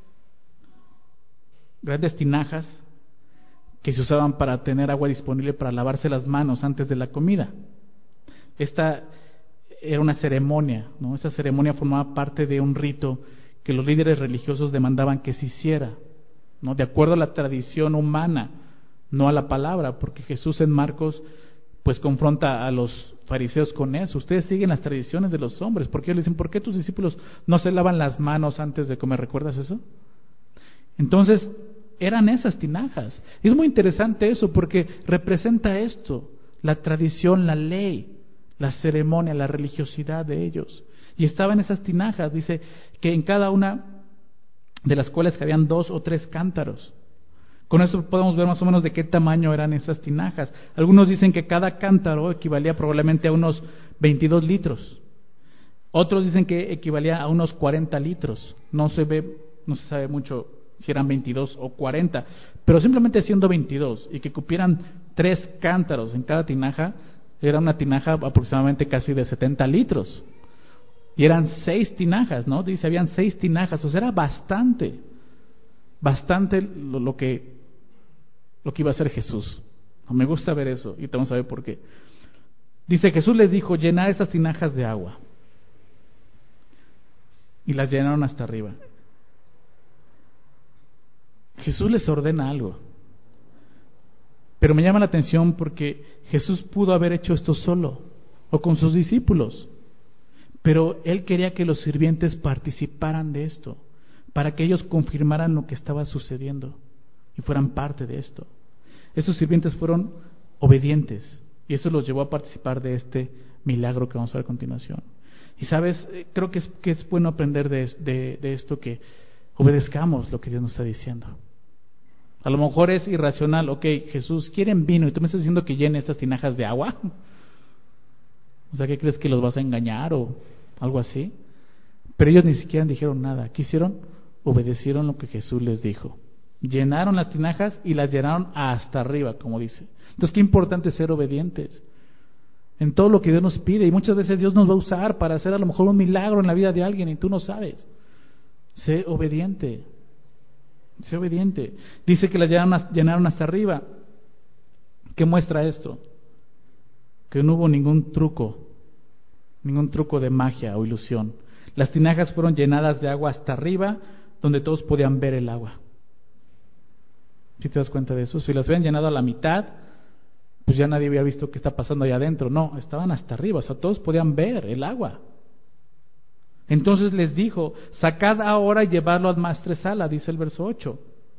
tinajas que se usaban para tener agua disponible para lavarse las manos antes de la comida. Esta era una ceremonia, ¿no? Esa ceremonia formaba parte de un rito que los líderes religiosos demandaban que se hiciera, ¿no? De acuerdo a la tradición humana, no a la palabra, porque Jesús en Marcos pues confronta a los fariseos con eso. Ustedes siguen las tradiciones de los hombres, porque ellos le dicen: ¿por qué tus discípulos no se lavan las manos antes de comer? ¿Recuerdas eso? Entonces eran esas tinajas. Y es muy interesante eso, porque representa esto: la tradición, la ley, la ceremonia, la religiosidad de ellos. Y estaban esas tinajas, dice que en cada una de las cuales cabían 2 o 3 cántaros. Con esto podemos ver más o menos de qué tamaño eran esas tinajas. Algunos dicen que cada cántaro equivalía probablemente a unos 22 litros. Otros dicen que equivalía a unos 40 litros. No se sabe mucho si eran 22 o 40, pero simplemente siendo 22 y que cupieran 3 cántaros en cada tinaja, era una tinaja aproximadamente casi de 70 litros. Y eran 6 tinajas, ¿no? Dice, habían 6 tinajas, o sea, era bastante lo que iba a hacer Jesús. Me gusta ver eso, y vamos a ver por qué. Dice: Jesús les dijo: llenad esas tinajas de agua. Y las llenaron hasta arriba. Jesús les ordena algo. Pero me llama la atención porque Jesús pudo haber hecho esto solo o con sus discípulos. Pero Él quería que los sirvientes participaran de esto, para que ellos confirmaran lo que estaba sucediendo y fueran parte de esto. Estos sirvientes fueron obedientes y eso los llevó a participar de este milagro que vamos a ver a continuación. Y sabes, creo que es bueno aprender de esto, que obedezcamos lo que Dios nos está diciendo. A lo mejor es irracional: ok, Jesús, quieren vino y tú me estás diciendo que llene estas tinajas de agua. O sea, ¿qué crees, que los vas a engañar o algo así? Pero ellos ni siquiera dijeron nada. ¿Qué hicieron? Obedecieron lo que Jesús les dijo. Llenaron las tinajas y las llenaron hasta arriba, como dice. Entonces, qué importante es ser obedientes en todo lo que Dios nos pide. Y muchas veces Dios nos va a usar para hacer a lo mejor un milagro en la vida de alguien y tú no sabes. Sé obediente. Sé obediente. Dice que las llenaron hasta arriba. ¿Qué muestra esto? Que no hubo ningún truco de magia o ilusión. Las tinajas fueron llenadas de agua hasta arriba, donde todos podían ver el agua. ¿Sí te das cuenta de eso? Si las hubieran llenado a la mitad, pues ya nadie había visto qué está pasando allá adentro. No, estaban hasta arriba, o sea, todos podían ver el agua. Entonces les dijo: sacad ahora y llevadlo al maestresala, dice el verso 8.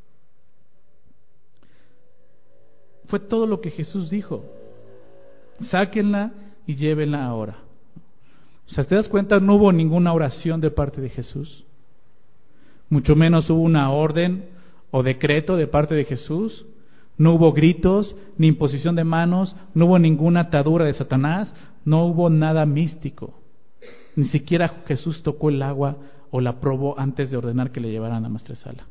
Fue todo lo que Jesús dijo: sáquenla y llévenla ahora. O sea, ¿te das cuenta? No hubo ninguna oración de parte de Jesús, mucho menos hubo una orden o decreto de parte de Jesús. No hubo gritos, ni imposición de manos, no hubo ninguna atadura de Satanás, no hubo nada místico. Ni siquiera Jesús tocó el agua o la probó antes de ordenar que le llevaran a maestresala.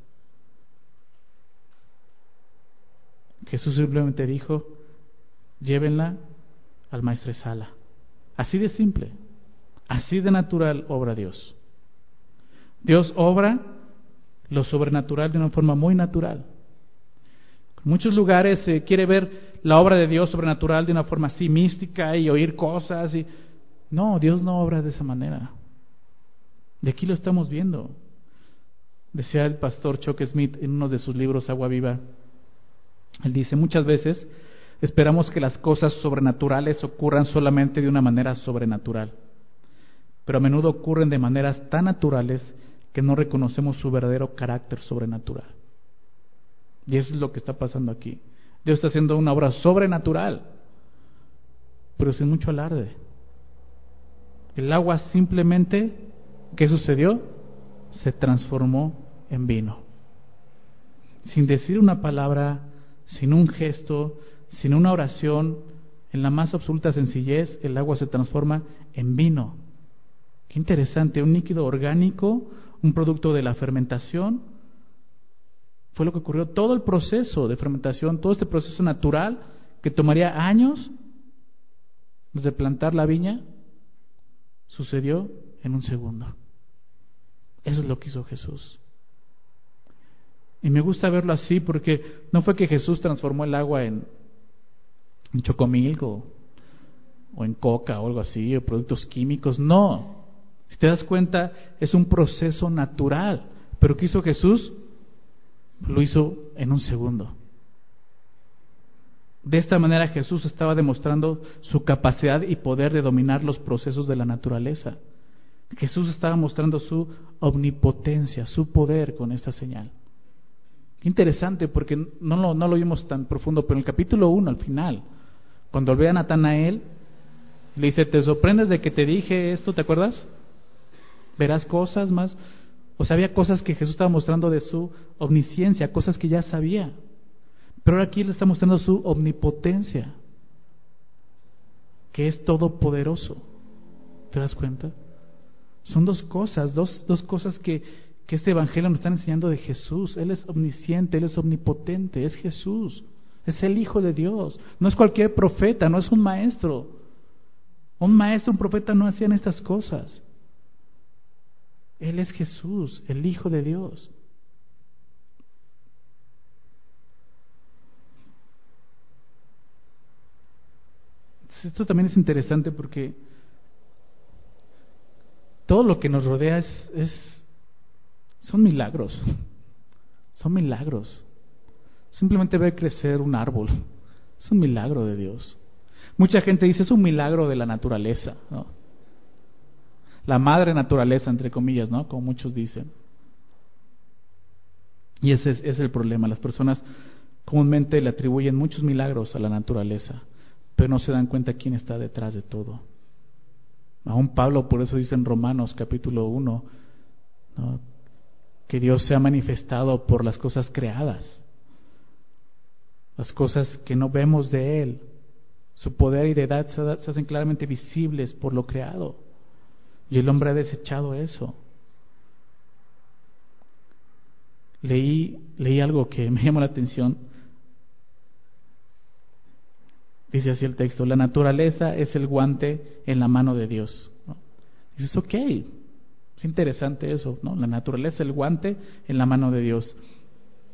Jesús simplemente dijo: llévenla al maestresala. Así de simple, así de natural obra Dios. Dios obra lo sobrenatural de una forma muy natural. En muchos lugares se quiere ver la obra de Dios sobrenatural de una forma así mística y oír cosas. No, Dios no obra de esa manera. De aquí lo estamos viendo. Decía el pastor Chuck Smith en uno de sus libros, Agua Viva. Él dice: muchas veces esperamos que las cosas sobrenaturales ocurran solamente de una manera sobrenatural, pero a menudo ocurren de maneras tan naturales que no reconocemos su verdadero carácter sobrenatural. Y eso es lo que está pasando aquí. Dios está haciendo una obra sobrenatural, pero sin mucho alarde. El agua simplemente, ¿qué sucedió? Se transformó en vino. Sin decir una palabra, sin un gesto, sin una oración, en la más absoluta sencillez, el agua se transforma en vino. Qué interesante, un líquido orgánico, un producto de la fermentación. Fue lo que ocurrió. Todo el proceso de fermentación, todo este proceso natural que tomaría años desde plantar la viña, sucedió en un segundo. Eso es lo que hizo Jesús. Y me gusta verlo así porque no fue que Jesús transformó el agua en chocomilk o en coca o algo así, o productos químicos. No. Si te das cuenta, es un proceso natural. Pero ¿qué hizo Jesús? Lo hizo en un segundo. De esta manera Jesús estaba demostrando su capacidad y poder de dominar los procesos de la naturaleza. Jesús estaba mostrando su omnipotencia, su poder con esta señal. Qué interesante, porque no lo vimos tan profundo, pero en el capítulo 1, al final, cuando ve a Natanael, le dice: ¿te sorprendes de que te dije esto? ¿Te acuerdas? Verás cosas más. O sea, había cosas que Jesús estaba mostrando de su omnisciencia, cosas que ya sabía. Pero ahora aquí le está mostrando su omnipotencia, que es todopoderoso. ¿Te das cuenta? Son dos cosas que este evangelio nos está enseñando de Jesús. Él es omnisciente, Él es omnipotente, es Jesús, es el Hijo de Dios. No es cualquier profeta, no es un maestro. Un maestro, un profeta no hacían estas cosas. Él es Jesús, el Hijo de Dios. Esto también es interesante porque todo lo que nos rodea son milagros. Son milagros. Simplemente ver crecer un árbol es un milagro de Dios. Mucha gente dice: es un milagro de la naturaleza, ¿no? La madre naturaleza, entre comillas, ¿no? Como muchos dicen. Y ese es el problema. Las personas comúnmente le atribuyen muchos milagros a la naturaleza, pero no se dan cuenta quién está detrás de todo. Aún Pablo por eso dice en Romanos capítulo 1, ¿no?, que Dios se ha manifestado por las cosas creadas, las cosas que no vemos de Él. Su poder y deidad se hacen claramente visibles por lo creado, y el hombre ha desechado eso. Leí algo que me llamó la atención. Dice así el texto: la naturaleza es el guante en la mano de Dios, ¿no? Dices: ok, es interesante eso, ¿no? La naturaleza es el guante en la mano de Dios.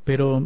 Pero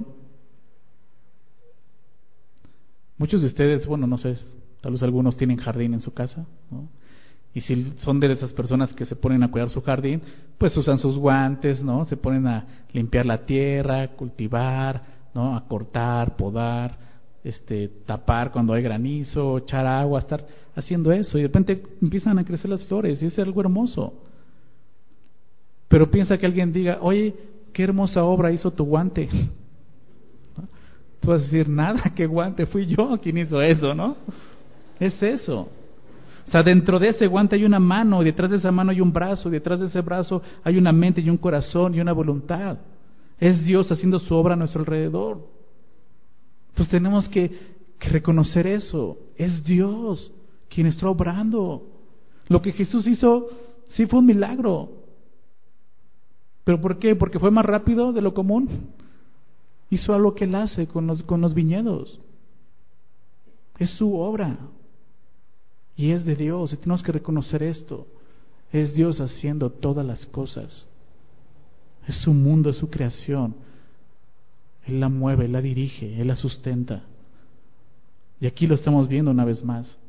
muchos de ustedes, bueno, no sé, tal vez algunos tienen jardín en su casa, ¿no? Y si son de esas personas que se ponen a cuidar su jardín, pues usan sus guantes, ¿no? Se ponen a limpiar la tierra, cultivar, ¿no? A cortar, podar, tapar cuando hay granizo, echar agua, estar haciendo eso. Y de repente empiezan a crecer las flores y es algo hermoso. Pero piensa que alguien diga, oye, qué hermosa obra hizo tu guante. ¿No? Tú vas a decir, nada, qué guante, fui yo quien hizo eso, ¿no? Es eso. O sea, dentro de ese guante hay una mano, y detrás de esa mano hay un brazo, y detrás de ese brazo hay una mente y un corazón y una voluntad. Es Dios haciendo su obra a nuestro alrededor. Entonces tenemos que reconocer eso. Es Dios quien está obrando. Lo que Jesús hizo sí fue un milagro. ¿Pero por qué? Porque fue más rápido de lo común. Hizo algo que Él hace con los viñedos. Es su obra. Y es de Dios, y tenemos que reconocer esto. Es Dios haciendo todas las cosas. Es su mundo, es su creación. Él la mueve, Él la dirige, Él la sustenta. Y aquí lo estamos viendo una vez más.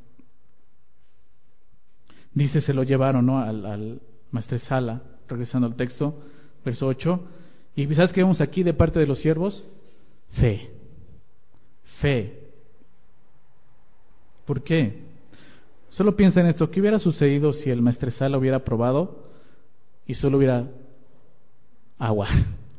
Dice, se lo llevaron, ¿no?, al maestresala, regresando al texto, verso 8. ¿Y sabes qué vemos aquí de parte de los siervos? Fe. Fe. ¿Por qué? Solo piensa en esto, ¿qué hubiera sucedido si el maestresala hubiera probado y solo hubiera agua?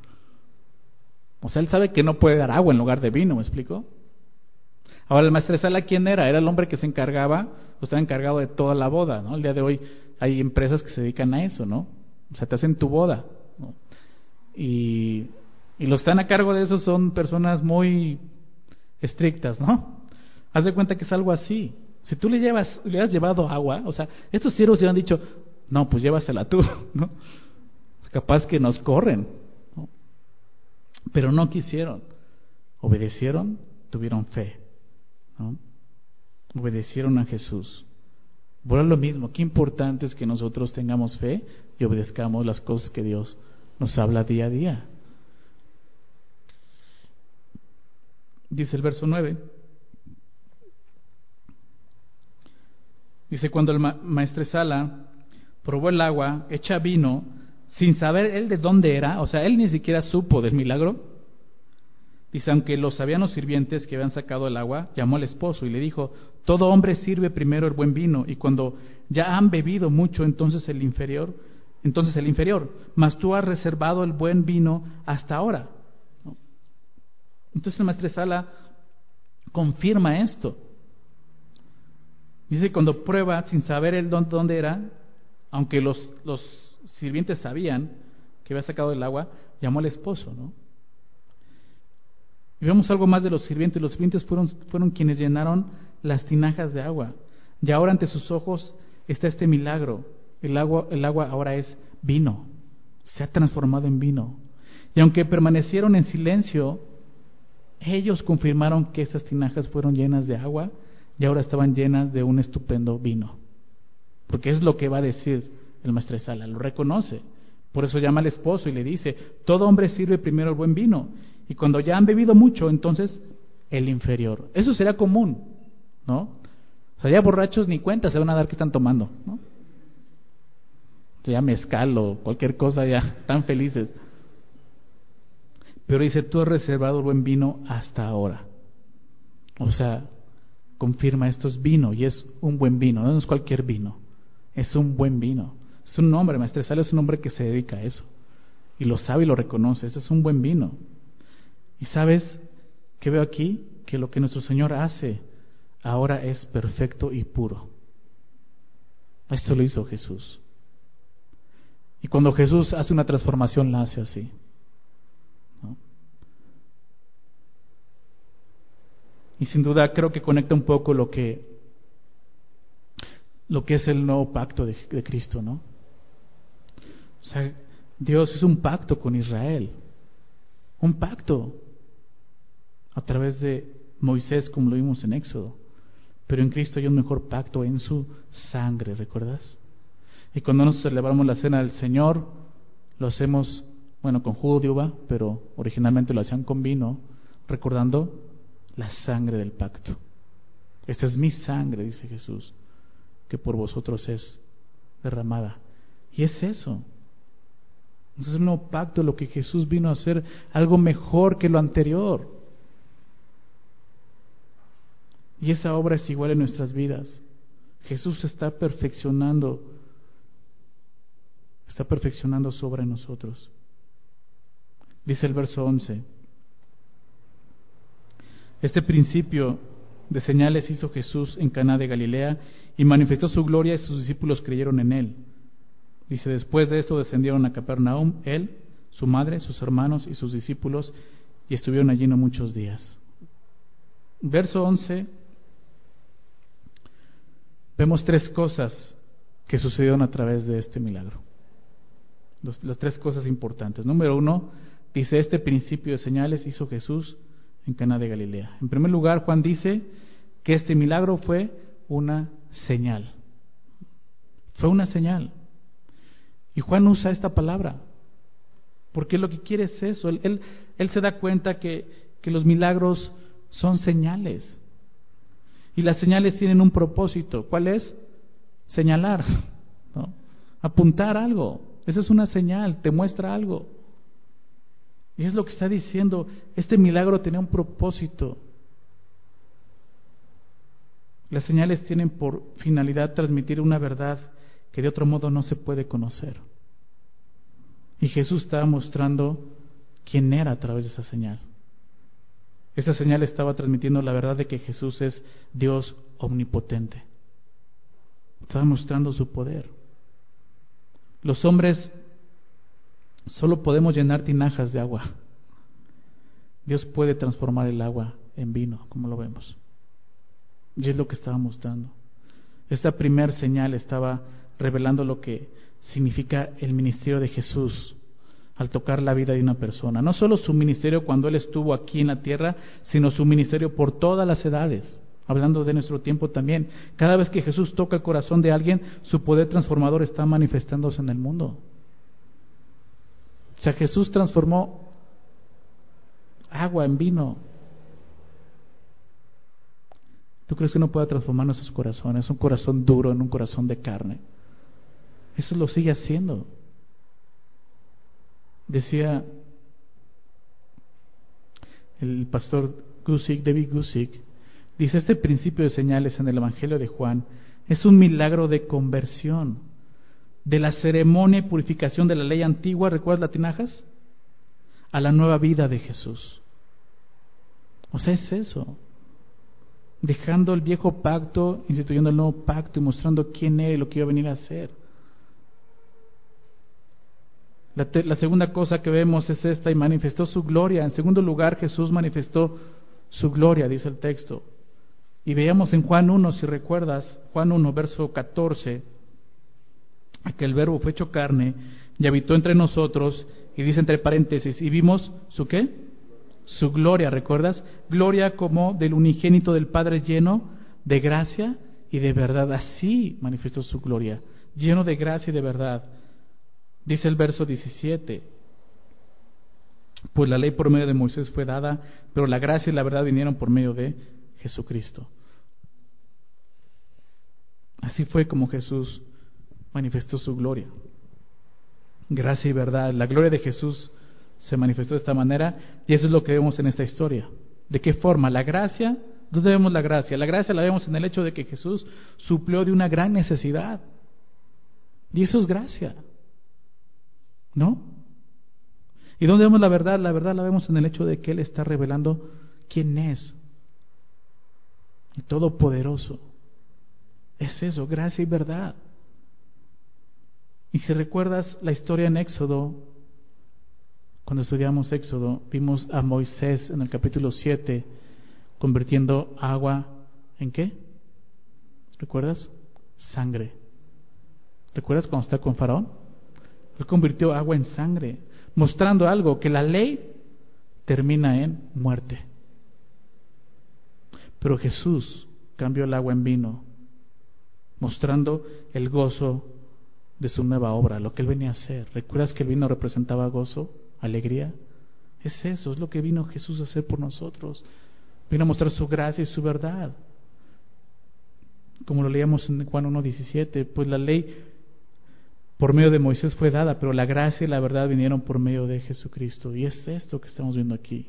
O sea, él sabe que no puede dar agua en lugar de vino, ¿me explico? Ahora, el maestresala, ¿quién era? Era el hombre que se encargaba, o estaba encargado de toda la boda, ¿no? El día de hoy hay empresas que se dedican a eso, ¿no? O sea, te hacen tu boda, ¿no? Y los que están a cargo de eso son personas muy estrictas, ¿no? Haz de cuenta que es algo así. Si tú le has llevado agua, o sea, estos siervos se han dicho, no, pues llévasela tú, ¿no? Capaz que nos corren, ¿no? Pero no quisieron. Obedecieron, tuvieron fe, ¿no? Obedecieron a Jesús. Bueno, lo mismo, qué importante es que nosotros tengamos fe y obedezcamos las cosas que Dios nos habla día a día. Dice el verso 9. Dice, cuando el maestresala probó el agua hecha vino, sin saber él de dónde era, o sea, él ni siquiera supo del milagro. Dice, aunque lo sabían los sirvientes que habían sacado el agua, llamó al esposo y le dijo, todo hombre sirve primero el buen vino, y cuando ya han bebido mucho, entonces el inferior, mas tú has reservado el buen vino hasta ahora. Entonces el maestresala confirma esto. Dice, cuando prueba, sin saber él dónde era, aunque los sirvientes sabían que había sacado el agua, llamó al esposo, ¿no? Y vemos algo más de los sirvientes. Los sirvientes fueron quienes llenaron las tinajas de agua. Y ahora ante sus ojos está este milagro. El agua ahora es vino. Se ha transformado en vino. Y aunque permanecieron en silencio, ellos confirmaron que esas tinajas fueron llenas de agua y ahora estaban llenas de un estupendo vino. Porque es lo que va a decir el maestresala, lo reconoce. Por eso llama al esposo y le dice, todo hombre sirve primero el buen vino, y cuando ya han bebido mucho, entonces el inferior. Eso será común, ¿no? O sea, ya borrachos ni cuenta se van a dar que están tomando, ¿no? O sea, ya mezcal o cualquier cosa, ya están felices. Pero dice, tú has reservado el buen vino hasta ahora. O sea, confirma, esto es vino, y es un buen vino, no es cualquier vino, es un buen vino. Es un hombre, maestresala es un hombre que se dedica a eso, y lo sabe y lo reconoce, ese es un buen vino. Y ¿sabes qué veo aquí? Que lo que nuestro Señor hace ahora es perfecto y puro. Esto lo hizo Jesús. Y cuando Jesús hace una transformación, la hace así, ¿no? Y sin duda creo que conecta un poco lo que es el nuevo pacto de Cristo, ¿no? O sea, Dios hizo un pacto con Israel, un pacto a través de Moisés, como lo vimos en Éxodo, pero en Cristo hay un mejor pacto en su sangre, ¿recuerdas? Y cuando nos celebramos la cena del Señor, lo hacemos bueno, con jugo de uva, pero originalmente lo hacían con vino, recordando la sangre del pacto. Esta es mi sangre, dice Jesús, que por vosotros es derramada. Y es eso. Es un nuevo pacto, lo que Jesús vino a hacer, algo mejor que lo anterior. Y esa obra es igual en nuestras vidas. Jesús está perfeccionando su obra en nosotros. Dice el verso 11: este principio de señales hizo Jesús en Caná de Galilea y manifestó su gloria, y sus discípulos creyeron en él. Dice: después de esto descendieron a Capernaum, él, su madre, sus hermanos y sus discípulos, y estuvieron allí no muchos días. Verso 11, vemos tres cosas que sucedieron a través de este milagro. Las tres cosas importantes. Número 1, dice: este principio de señales hizo Jesús en Caná de Galilea. En primer lugar, Juan dice que este milagro fue una señal. Fue una señal. Y Juan usa esta palabra porque lo que quiere es eso. Él se da cuenta que los milagros son señales. Y las señales tienen un propósito. ¿Cuál es? Señalar, ¿no? Apuntar algo. Esa es una señal, te muestra algo. Y es lo que está diciendo. Este milagro tenía un propósito. Las señales tienen por finalidad transmitir una verdad que de otro modo no se puede conocer. Y Jesús estaba mostrando quién era a través de esa señal. Esa señal estaba transmitiendo la verdad de que Jesús es Dios omnipotente. Estaba mostrando su poder. Los hombres solo podemos llenar tinajas de agua. Dios puede transformar el agua en vino, como lo vemos. Y es lo que estaba mostrando. Esta primer señal estaba revelando lo que significa el ministerio de Jesús al tocar la vida de una persona. No solo su ministerio cuando Él estuvo aquí en la tierra, sino su ministerio por todas las edades. Hablando de nuestro tiempo también. Cada vez que Jesús toca el corazón de alguien, su poder transformador está manifestándose en el mundo. O sea, Jesús transformó agua en vino. ¿Tú crees que no pueda transformar nuestros corazones? Un corazón duro en un corazón de carne. Eso lo sigue haciendo. Decía el pastor Guzik, David Guzik, dice: este principio de señales en el Evangelio de Juan es un milagro de conversión de la ceremonia y purificación de la ley antigua, ¿recuerdas las tinajas? A la nueva vida de Jesús. O sea, es eso. Dejando el viejo pacto, instituyendo el nuevo pacto y mostrando quién era y lo que iba a venir a hacer. La segunda cosa que vemos es esta: y manifestó su gloria. En segundo lugar, Jesús manifestó su gloria, dice el texto. Y veíamos en Juan 1, si recuerdas, Juan 1, verso 14, que el verbo fue hecho carne y habitó entre nosotros, y dice entre paréntesis: y vimos su ¿qué? Su gloria, ¿recuerdas? Gloria como del unigénito del Padre, lleno de gracia y de verdad. Así manifestó su gloria, lleno de gracia y de verdad. Dice el verso 17: pues la ley por medio de Moisés fue dada, pero la gracia y la verdad vinieron por medio de Jesucristo. Así fue como Jesús manifestó su gloria. Gracia y verdad. La gloria de Jesús se manifestó de esta manera, y eso es lo que vemos en esta historia. ¿De qué forma? La gracia, ¿dónde vemos la gracia? La gracia la vemos en el hecho de que Jesús suplió de una gran necesidad. Y eso es gracia, ¿no? ¿Y dónde vemos la verdad? La verdad la vemos en el hecho de que Él está revelando quién es. El Todopoderoso. Es eso, gracia y verdad. Y si recuerdas la historia en Éxodo, cuando estudiamos Éxodo, vimos a Moisés en el capítulo 7 convirtiendo agua ¿en qué? ¿Recuerdas? Sangre. ¿Recuerdas cuando está con Faraón? Él convirtió agua en sangre, mostrando algo, que la ley termina en muerte. Pero Jesús cambió el agua en vino, mostrando el gozo de su nueva obra, lo que Él venía a hacer. ¿Recuerdas que el vino representaba gozo? alegría. Es eso, es lo que vino Jesús a hacer por nosotros. Vino a mostrar su gracia y su verdad. Como lo leíamos en Juan 1:17, pues la ley por medio de Moisés fue dada, pero la gracia y la verdad vinieron por medio de Jesucristo. Y es esto que estamos viendo aquí.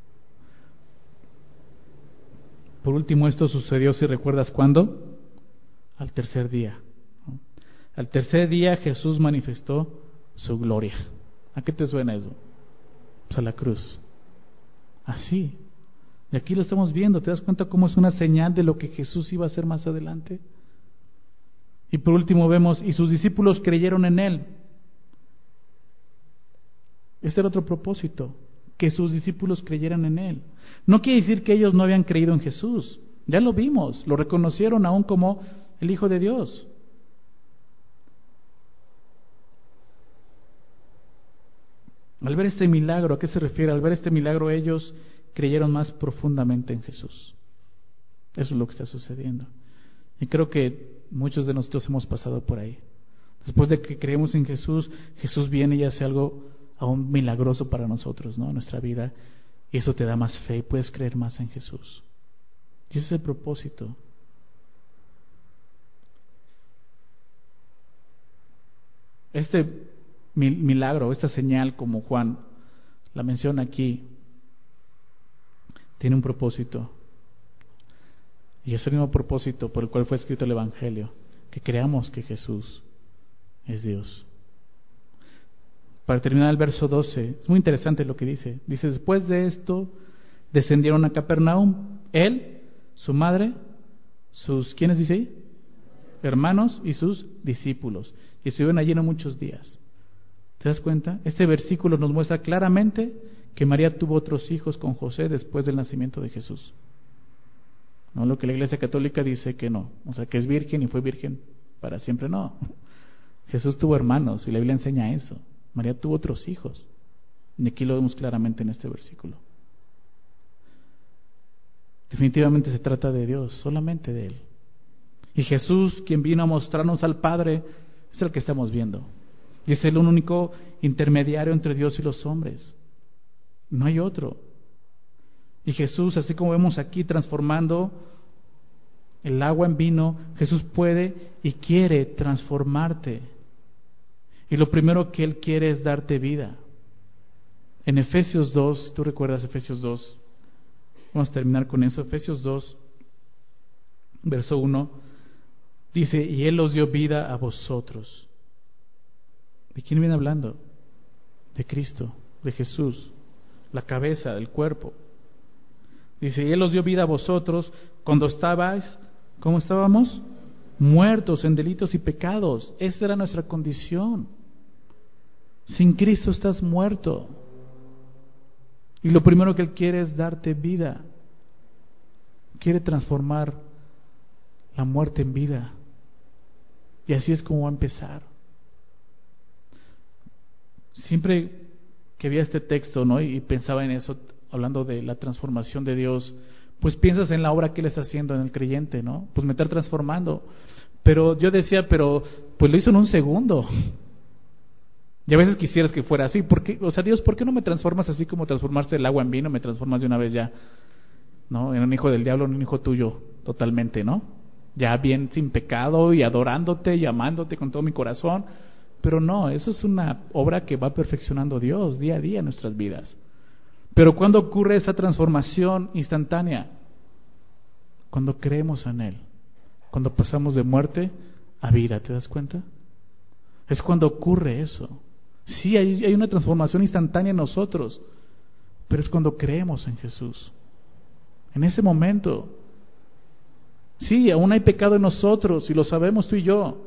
Por último, esto sucedió, si recuerdas, ¿cuándo? Al tercer día. Al tercer día Jesús manifestó su gloria. ¿A qué te suena eso? Pues a la cruz. Así. Y aquí lo estamos viendo. ¿Te das cuenta cómo es una señal de lo que Jesús iba a hacer más adelante? Y por último vemos, y sus discípulos creyeron en Él. Este era otro propósito, que sus discípulos creyeran en Él. No quiere decir que ellos no habían creído en Jesús. Ya lo vimos, lo reconocieron aún como el Hijo de Dios. Al ver este milagro, ¿a qué se refiere? Al ver este milagro ellos creyeron más profundamente en Jesús. Eso es lo que está sucediendo. Y creo que muchos de nosotros hemos pasado por ahí. Después de que creemos en Jesús, Jesús viene y hace algo aún milagroso para nosotros, ¿no? En nuestra vida. Y eso te da más fe y puedes creer más en Jesús. Y ese es el propósito. Este milagro, esta señal, como Juan la menciona aquí, tiene un propósito. Y es el mismo propósito por el cual fue escrito el Evangelio, que creamos que Jesús es Dios. Para terminar el verso 12, es muy interesante lo que dice. Dice, después de esto, descendieron a Capernaum, él, su madre, ¿quiénes dice ahí? Hermanos y sus discípulos. Y estuvieron allí no muchos días. ¿Te das cuenta? Este versículo nos muestra claramente que María tuvo otros hijos con José después del nacimiento de Jesús. No lo que la Iglesia Católica dice que no, o sea, que es virgen y fue virgen para siempre, no. Jesús tuvo hermanos y la Biblia enseña eso. María tuvo otros hijos. Y aquí lo vemos claramente en este versículo. Definitivamente se trata de Dios, solamente de Él. Y Jesús, quien vino a mostrarnos al Padre, es el que estamos viendo. Y es el único intermediario entre Dios y los hombres. No hay otro. Y Jesús, así como vemos aquí, transformando el agua en vino, Jesús puede y quiere transformarte. Y lo primero que Él quiere es darte vida. En Efesios 2, ¿tú recuerdas Efesios 2? Vamos a terminar con eso. Efesios 2, verso 1, dice, y Él os dio vida a vosotros. ¿De quién viene hablando? De Cristo, de Jesús, la cabeza del cuerpo. Dice, y Él os dio vida a vosotros cuando estabais, ¿cómo estábamos? Muertos en delitos y pecados. Esa era nuestra condición. Sin Cristo estás muerto. Y lo primero que Él quiere es darte vida. Quiere transformar la muerte en vida. Y así es como va a empezar. Siempre que veía este texto, ¿no? Y pensaba en eso, hablando de la transformación de Dios, pues piensas en la obra que Él está haciendo en el creyente, ¿no? Pues me está transformando. Pero yo decía, pues lo hizo en un segundo. Y a veces quisieras que fuera así. ¿Por qué? O sea, Dios, ¿por qué no me transformas así como transformaste el agua en vino? Me transformas de una vez ya, ¿no? En un hijo del diablo, en un hijo tuyo, totalmente, ¿no? Ya bien sin pecado y adorándote y amándote con todo mi corazón. Pero no, eso es una obra que va perfeccionando Dios día a día en nuestras vidas. Pero ¿cuándo ocurre esa transformación instantánea? Cuando creemos en Él. Cuando pasamos de muerte a vida, ¿te das cuenta? Es cuando ocurre eso. Sí, hay una transformación instantánea en nosotros, pero es cuando creemos en Jesús. En ese momento. Sí, aún hay pecado en nosotros y lo sabemos tú y yo.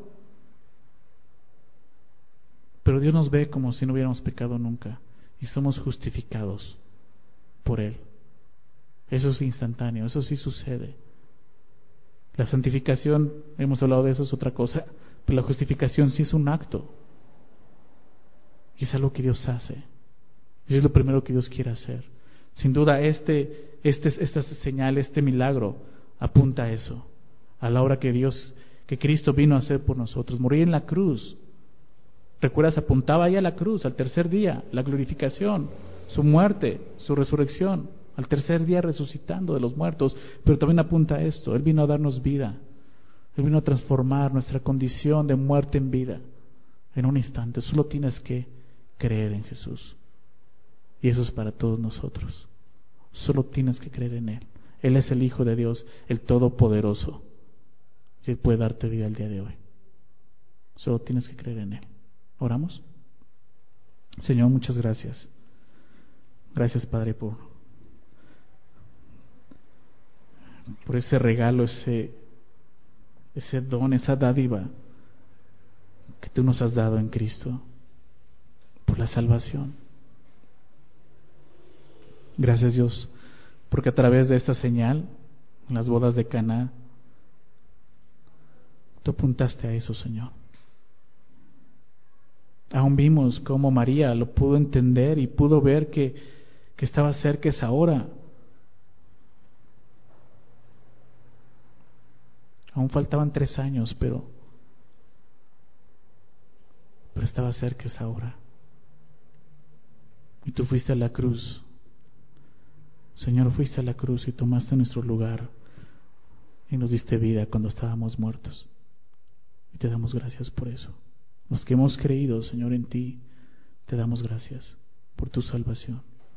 Pero Dios nos ve como si no hubiéramos pecado nunca y somos justificados por Él. Eso es instantáneo, eso sí sucede. La santificación, hemos hablado de eso, es otra cosa, pero la justificación sí es un acto. Y es algo que Dios hace. Y es lo primero que Dios quiere hacer. Sin duda esta señal, este milagro apunta a eso, a la obra que Cristo vino a hacer por nosotros, morir en la cruz Recuerdas, apuntaba ahí a la cruz, al tercer día, la glorificación, su muerte, su resurrección, al tercer día resucitando de los muertos, pero también apunta a esto: Él vino a darnos vida, Él vino a transformar nuestra condición de muerte en vida en un instante. Solo tienes que creer en Jesús, y eso es para todos nosotros. Solo tienes que creer en Él. Él es el Hijo de Dios, el Todopoderoso, y Él puede darte vida el día de hoy. Solo tienes que creer en Él. ¿Oramos? Señor, muchas gracias. Gracias, Padre, por ese regalo, ese don, esa dádiva que Tú nos has dado en Cristo, por la salvación. Gracias, Dios, porque a través de esta señal, en las bodas de Caná, Tú apuntaste a eso, Señor. Aún vimos cómo María lo pudo entender y pudo ver que estaba cerca esa hora. Aún faltaban 3 años, pero estaba cerca esa hora. Y Tú fuiste a la cruz, Señor, fuiste a la cruz y tomaste nuestro lugar y nos diste vida cuando estábamos muertos. Y Te damos gracias por eso. Los que hemos creído, Señor, en Ti, Te damos gracias por Tu salvación.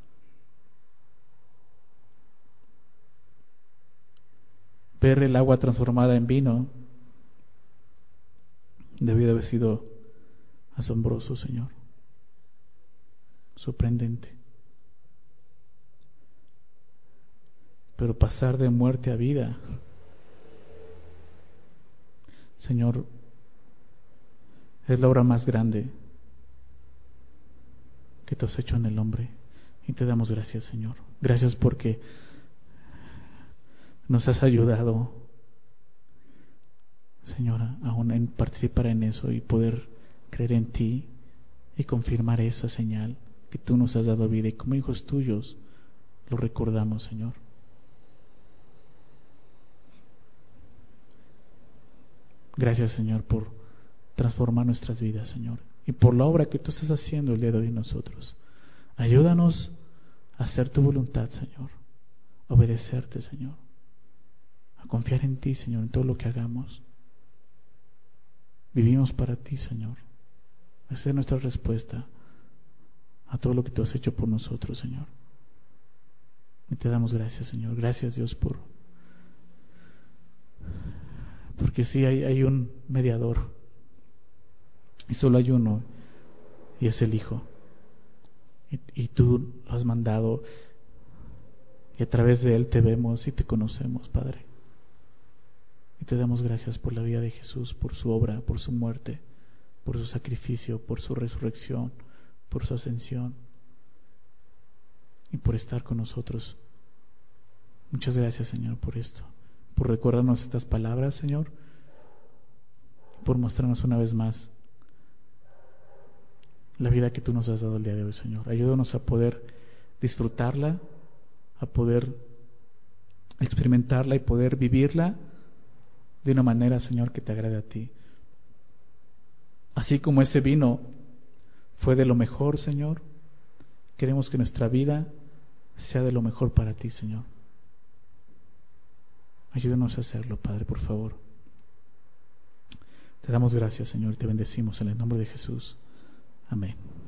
Ver el agua transformada en vino debió de haber sido asombroso, Señor, sorprendente. Pero pasar de muerte a vida, Señor, es la obra más grande que Tú has hecho en el hombre. Y Te damos gracias, Señor. Gracias porque nos has ayudado, Señora, aún en participar en eso y poder creer en Ti y confirmar esa señal que Tú nos has dado vida, y como hijos Tuyos lo recordamos, Señor. Gracias, Señor, por transformar nuestras vidas, Señor, y por la obra que Tú estás haciendo el día de hoy en nosotros. Ayúdanos a hacer Tu voluntad, Señor, a obedecerte, Señor, a confiar en Ti, Señor, en todo lo que hagamos. Vivimos para Ti, Señor. Esa es nuestra respuesta a todo lo que Tú has hecho por nosotros, Señor. Y Te damos gracias, Señor. Gracias, Dios, porque sí hay un mediador, y solo hay uno, y es el Hijo. Y Tú lo has mandado, y a través de Él Te vemos y Te conocemos, Padre. Y Te damos gracias por la vida de Jesús, por su obra, por su muerte, por su sacrificio, por su resurrección, por su ascensión, y por estar con nosotros. Muchas gracias, Señor, por esto, por recordarnos estas palabras, Señor, por mostrarnos una vez más la vida que Tú nos has dado el día de hoy, Señor. Ayúdanos a poder disfrutarla, a poder experimentarla y poder vivirla de una manera, Señor, que Te agrade a Ti. Así como ese vino fue de lo mejor, Señor, queremos que nuestra vida sea de lo mejor para Ti, Señor. Ayúdanos a hacerlo, Padre, por favor. Te damos gracias, Señor, y Te bendecimos en el nombre de Jesús. Amén.